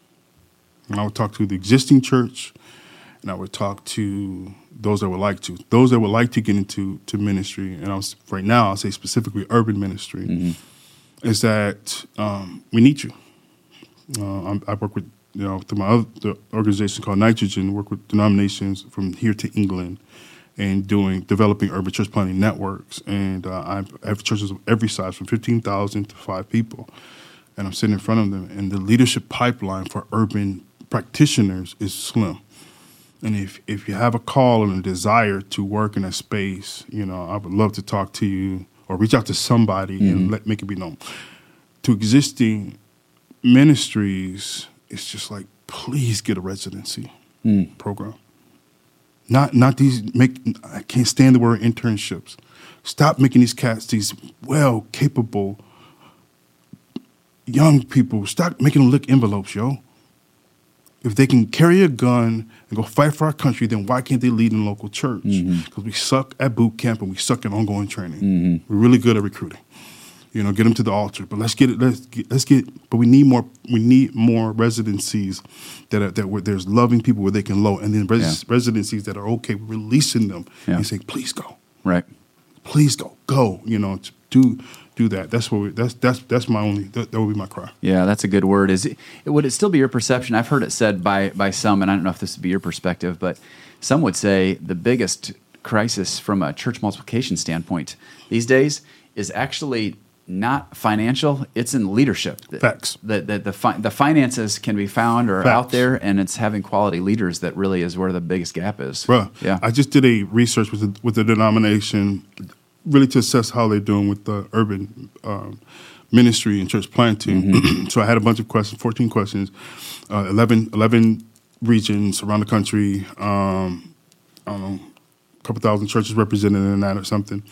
And I would talk to the existing church, and I would talk to those that would like to. Those that would like to get into to ministry, and I was, right now I'll say specifically urban ministry, mm-hmm. is that um, we need you. Uh, I'm, I work with, you know, through my other the organization called Nitrogen, work with denominations from here to England, and doing developing urban church planting networks. And uh, I have churches of every size, from fifteen thousand to five people. And I'm sitting in front of them, and the leadership pipeline for urban practitioners is slim. And if if you have a call and a desire to work in a space, you know, I would love to talk to you or reach out to somebody mm-hmm. and let make it be known. To existing ministries, it's just like, please get a residency mm. program. Not not these make. I can't stand the word internships. Stop making these cats these well capable young people. Stop making them lick envelopes, yo. If they can carry a gun and go fight for our country, then why can't they lead in local church? Because mm-hmm. we suck at boot camp and we suck at ongoing training. Mm-hmm. We're really good at recruiting. You know, get them to the altar. But let's get it. Let's get. Let's get. But we need more. We need more residencies that are, that where there's loving people where they can load, and then res- yeah. residencies that are okay with releasing them yeah. and saying, please go. Right. Please go. Go. You know, to do do that. That's what we, that's that's that's my only. That, that would be my cry. Yeah, that's a good word. Is it, would it still be your perception? I've heard it said by by some, and I don't know if this would be your perspective, but some would say the biggest crisis from a church multiplication standpoint these days is actually not financial, it's in leadership. Facts. The, the, the, fi- the finances can be found or Facts. out there, and it's having quality leaders that really is where the biggest gap is. Bruh, yeah. I just did a research with the, with the denomination really to assess how they're doing with the urban um, ministry and church planting. Mm-hmm. So I had a bunch of questions, fourteen questions, uh, eleven, eleven regions around the country, um, I don't know, a couple thousand churches represented in that or something.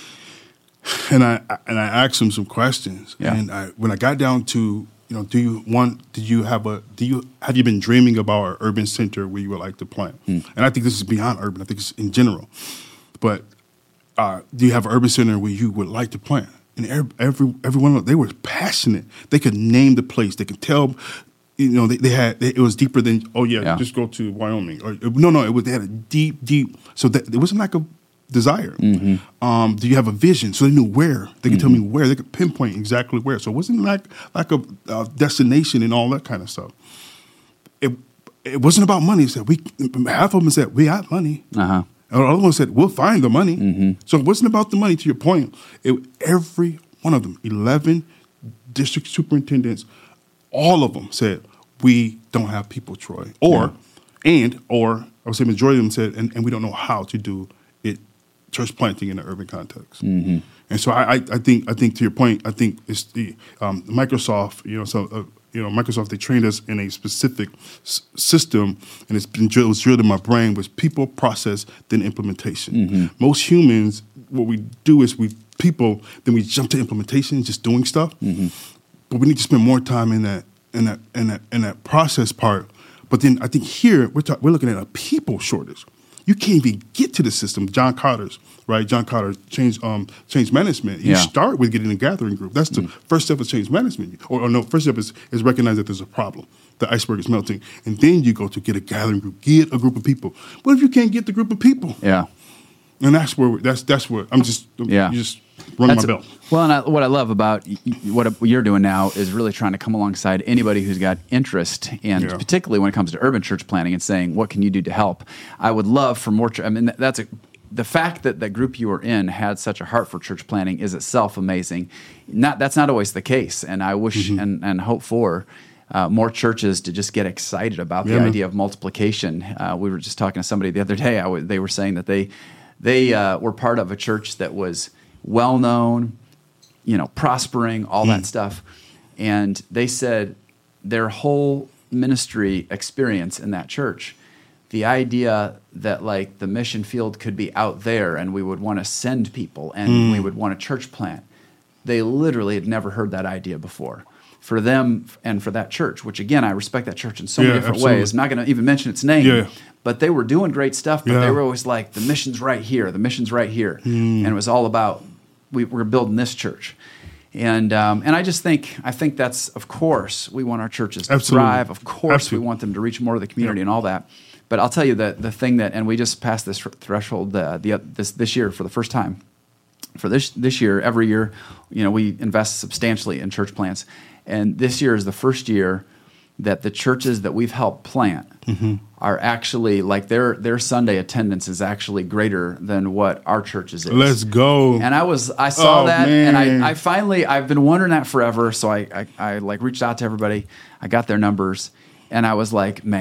And I and I asked him some questions, yeah. and I, when I got down to, you know, do you want? Did you have a? Do you have you been dreaming about an urban center where you would like to plant? Mm. And I think this is beyond urban. I think it's in general. But uh, do you have an urban center where you would like to plant? And every every, every one of them, they were passionate. They could name the place. They could tell. You know, they, they had they, it was deeper than oh yeah, yeah, just go to Wyoming or no no. It was they had a deep deep. So that it wasn't like a desire. Mm-hmm. Um, do you have a vision? So they knew where. They could mm-hmm. tell me where. They could pinpoint exactly where. So it wasn't like like a uh, destination and all that kind of stuff. It it wasn't about money. It said we half of them said we have money. Uh-huh. And the other one said we'll find the money. Mm-hmm. So it wasn't about the money. To your point, it, every one of them, eleven district superintendents, all of them said we don't have people, Troy, or yeah. and or I would say majority of them said and, and we don't know how to do it. Church planting in an urban context, mm-hmm. and so I, I, I think I think to your point, I think it's the um, Microsoft. You know, so uh, you know, Microsoft they trained us in a specific s- system, and it's been drilled, it was drilled in my brain was people, process, then implementation. Mm-hmm. Most humans, what we do is we people, then we jump to implementation, just doing stuff. Mm-hmm. But we need to spend more time in that in that in that in that process part. But then I think here we're ta- we're looking at a people shortage. You can't even get to the system. John Carter's, right? John Carter, change um, change management. You yeah. start with getting a gathering group. That's the mm. first step of change management. Or, or no, first step is, is recognize that there's a problem. The iceberg is melting. And then you go to get a gathering group, get a group of people. What if you can't get the group of people? Yeah. And that's where, that's that's where, I'm just, yeah. you just running that's my belt. A, well, and I, what I love about what you're doing now is really trying to come alongside anybody who's got interest, and yeah. particularly when it comes to urban church planning and saying, what can you do to help? I would love for more, I mean, that's a, the fact that the group you were in had such a heart for church planning is itself amazing. Not That's not always the case, and I wish mm-hmm. and, and hope for Uh, more churches to just get excited about yeah. the idea of multiplication. Uh, we were just talking to somebody the other day. I w- they were saying that they they uh, were part of a church that was well known, you know, prospering, all mm. that stuff, and they said their whole ministry experience in that church, the idea that like the mission field could be out there and we would want to send people and mm. we would want a church plant, they literally had never heard that idea before. For them and for that church, which again, I respect that church in so yeah, many different absolutely. ways. I'm not going to even mention its name, yeah. but they were doing great stuff. But yeah. they were always like, the mission's right here. The mission's right here, mm. and it was all about we, we're building this church. And um, and I just think I think that's of course we want our churches to absolutely. thrive. Of course absolutely. we want them to reach more of the community yeah. and all that. But I'll tell you that the thing that and we just passed this threshold uh, the this this year for the first time. For this this year, every year, you know, we invest substantially in church plants. And this year is the first year that the churches that we've helped plant mm-hmm. are actually, like their their Sunday attendance is actually greater than what our churches is. Let's go. And I was I saw oh, that, man. and I, I finally, I've been wondering that forever, so I, I, I like reached out to everybody. I got their numbers, and I was like, man,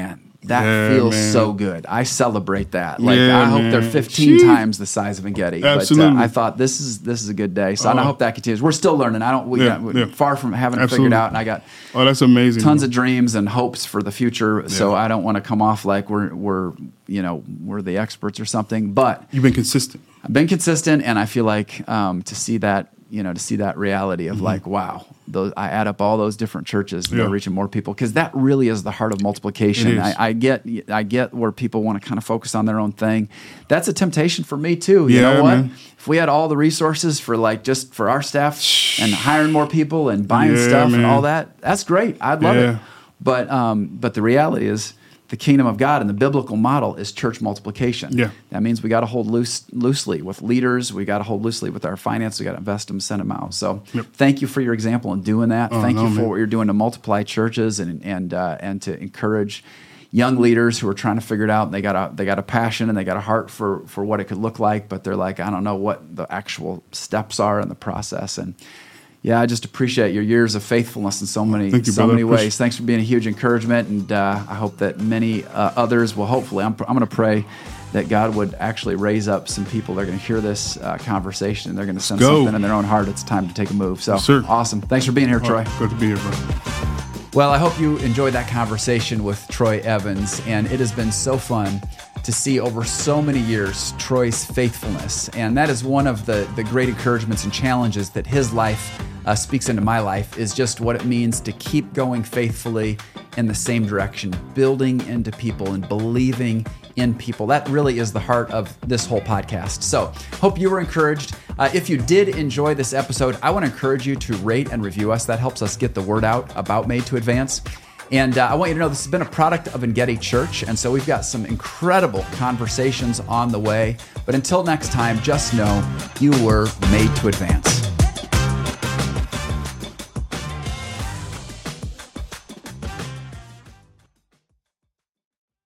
That yeah, feels man. so good. I celebrate that. Like yeah, I hope man. they're fifteen Jeez. times the size of Engedi. Absolutely. But uh, I thought this is this is a good day. So uh, and I hope that continues. We're still learning. I don't. We yeah, got we're yeah. far from having it Absolutely. figured out. And I got oh, that's amazing. tons man. of dreams and hopes for the future. Yeah. So I don't want to come off like we're we're you know we're the experts or something. But You've been consistent. I've been consistent, and I feel like um, to see that you know to see that reality of mm-hmm. like wow. Those, I add up all those different churches and yeah. they're reaching more people because that really is the heart of multiplication. I, I get I get where people want to kind of focus on their own thing. That's a temptation for me too. You yeah, know what? Man. If we had all the resources for like just for our staff and hiring more people and buying yeah, stuff man. and all that, that's great. I'd love yeah. it. But um, but the reality is the kingdom of God and the biblical model is church multiplication. Yeah. That means we got to hold loose loosely with leaders. We got to hold loosely with our finances. We got to invest them, send them out. So yep. thank you for your example in doing that. Oh, thank no, you for man. what you're doing to multiply churches and and uh, and to encourage young leaders who are trying to figure it out. And they got a they got a passion and they got a heart for for what it could look like, but they're like, I don't know what the actual steps are in the process. And yeah, I just appreciate your years of faithfulness in so many, Thank you, so brother. many ways. Appreciate- Thanks for being a huge encouragement, and uh, I hope that many uh, others will. Hopefully, I'm, I'm going to pray that God would actually raise up some people that are going to hear this uh, conversation, and they're going to sense Go. something in their own heart. It's time to take a move. So, Yes, sir. awesome! Thanks for being here, Troy. Oh, good to be here, bro. Well, I hope you enjoyed that conversation with Troy Evans, and it has been so fun to see over so many years Troy's faithfulness. And that is one of the, the great encouragements and challenges that his life uh, speaks into my life, is just what it means to keep going faithfully in the same direction, building into people and believing in people. That really is the heart of this whole podcast. So hope you were encouraged. Uh, if you did enjoy this episode, I want to encourage you to rate and review us. That helps us get the word out about Made to Advance. And uh, I want you to know this has been a product of Engedi Church, and so we've got some incredible conversations on the way. But until next time, just know you were made to advance.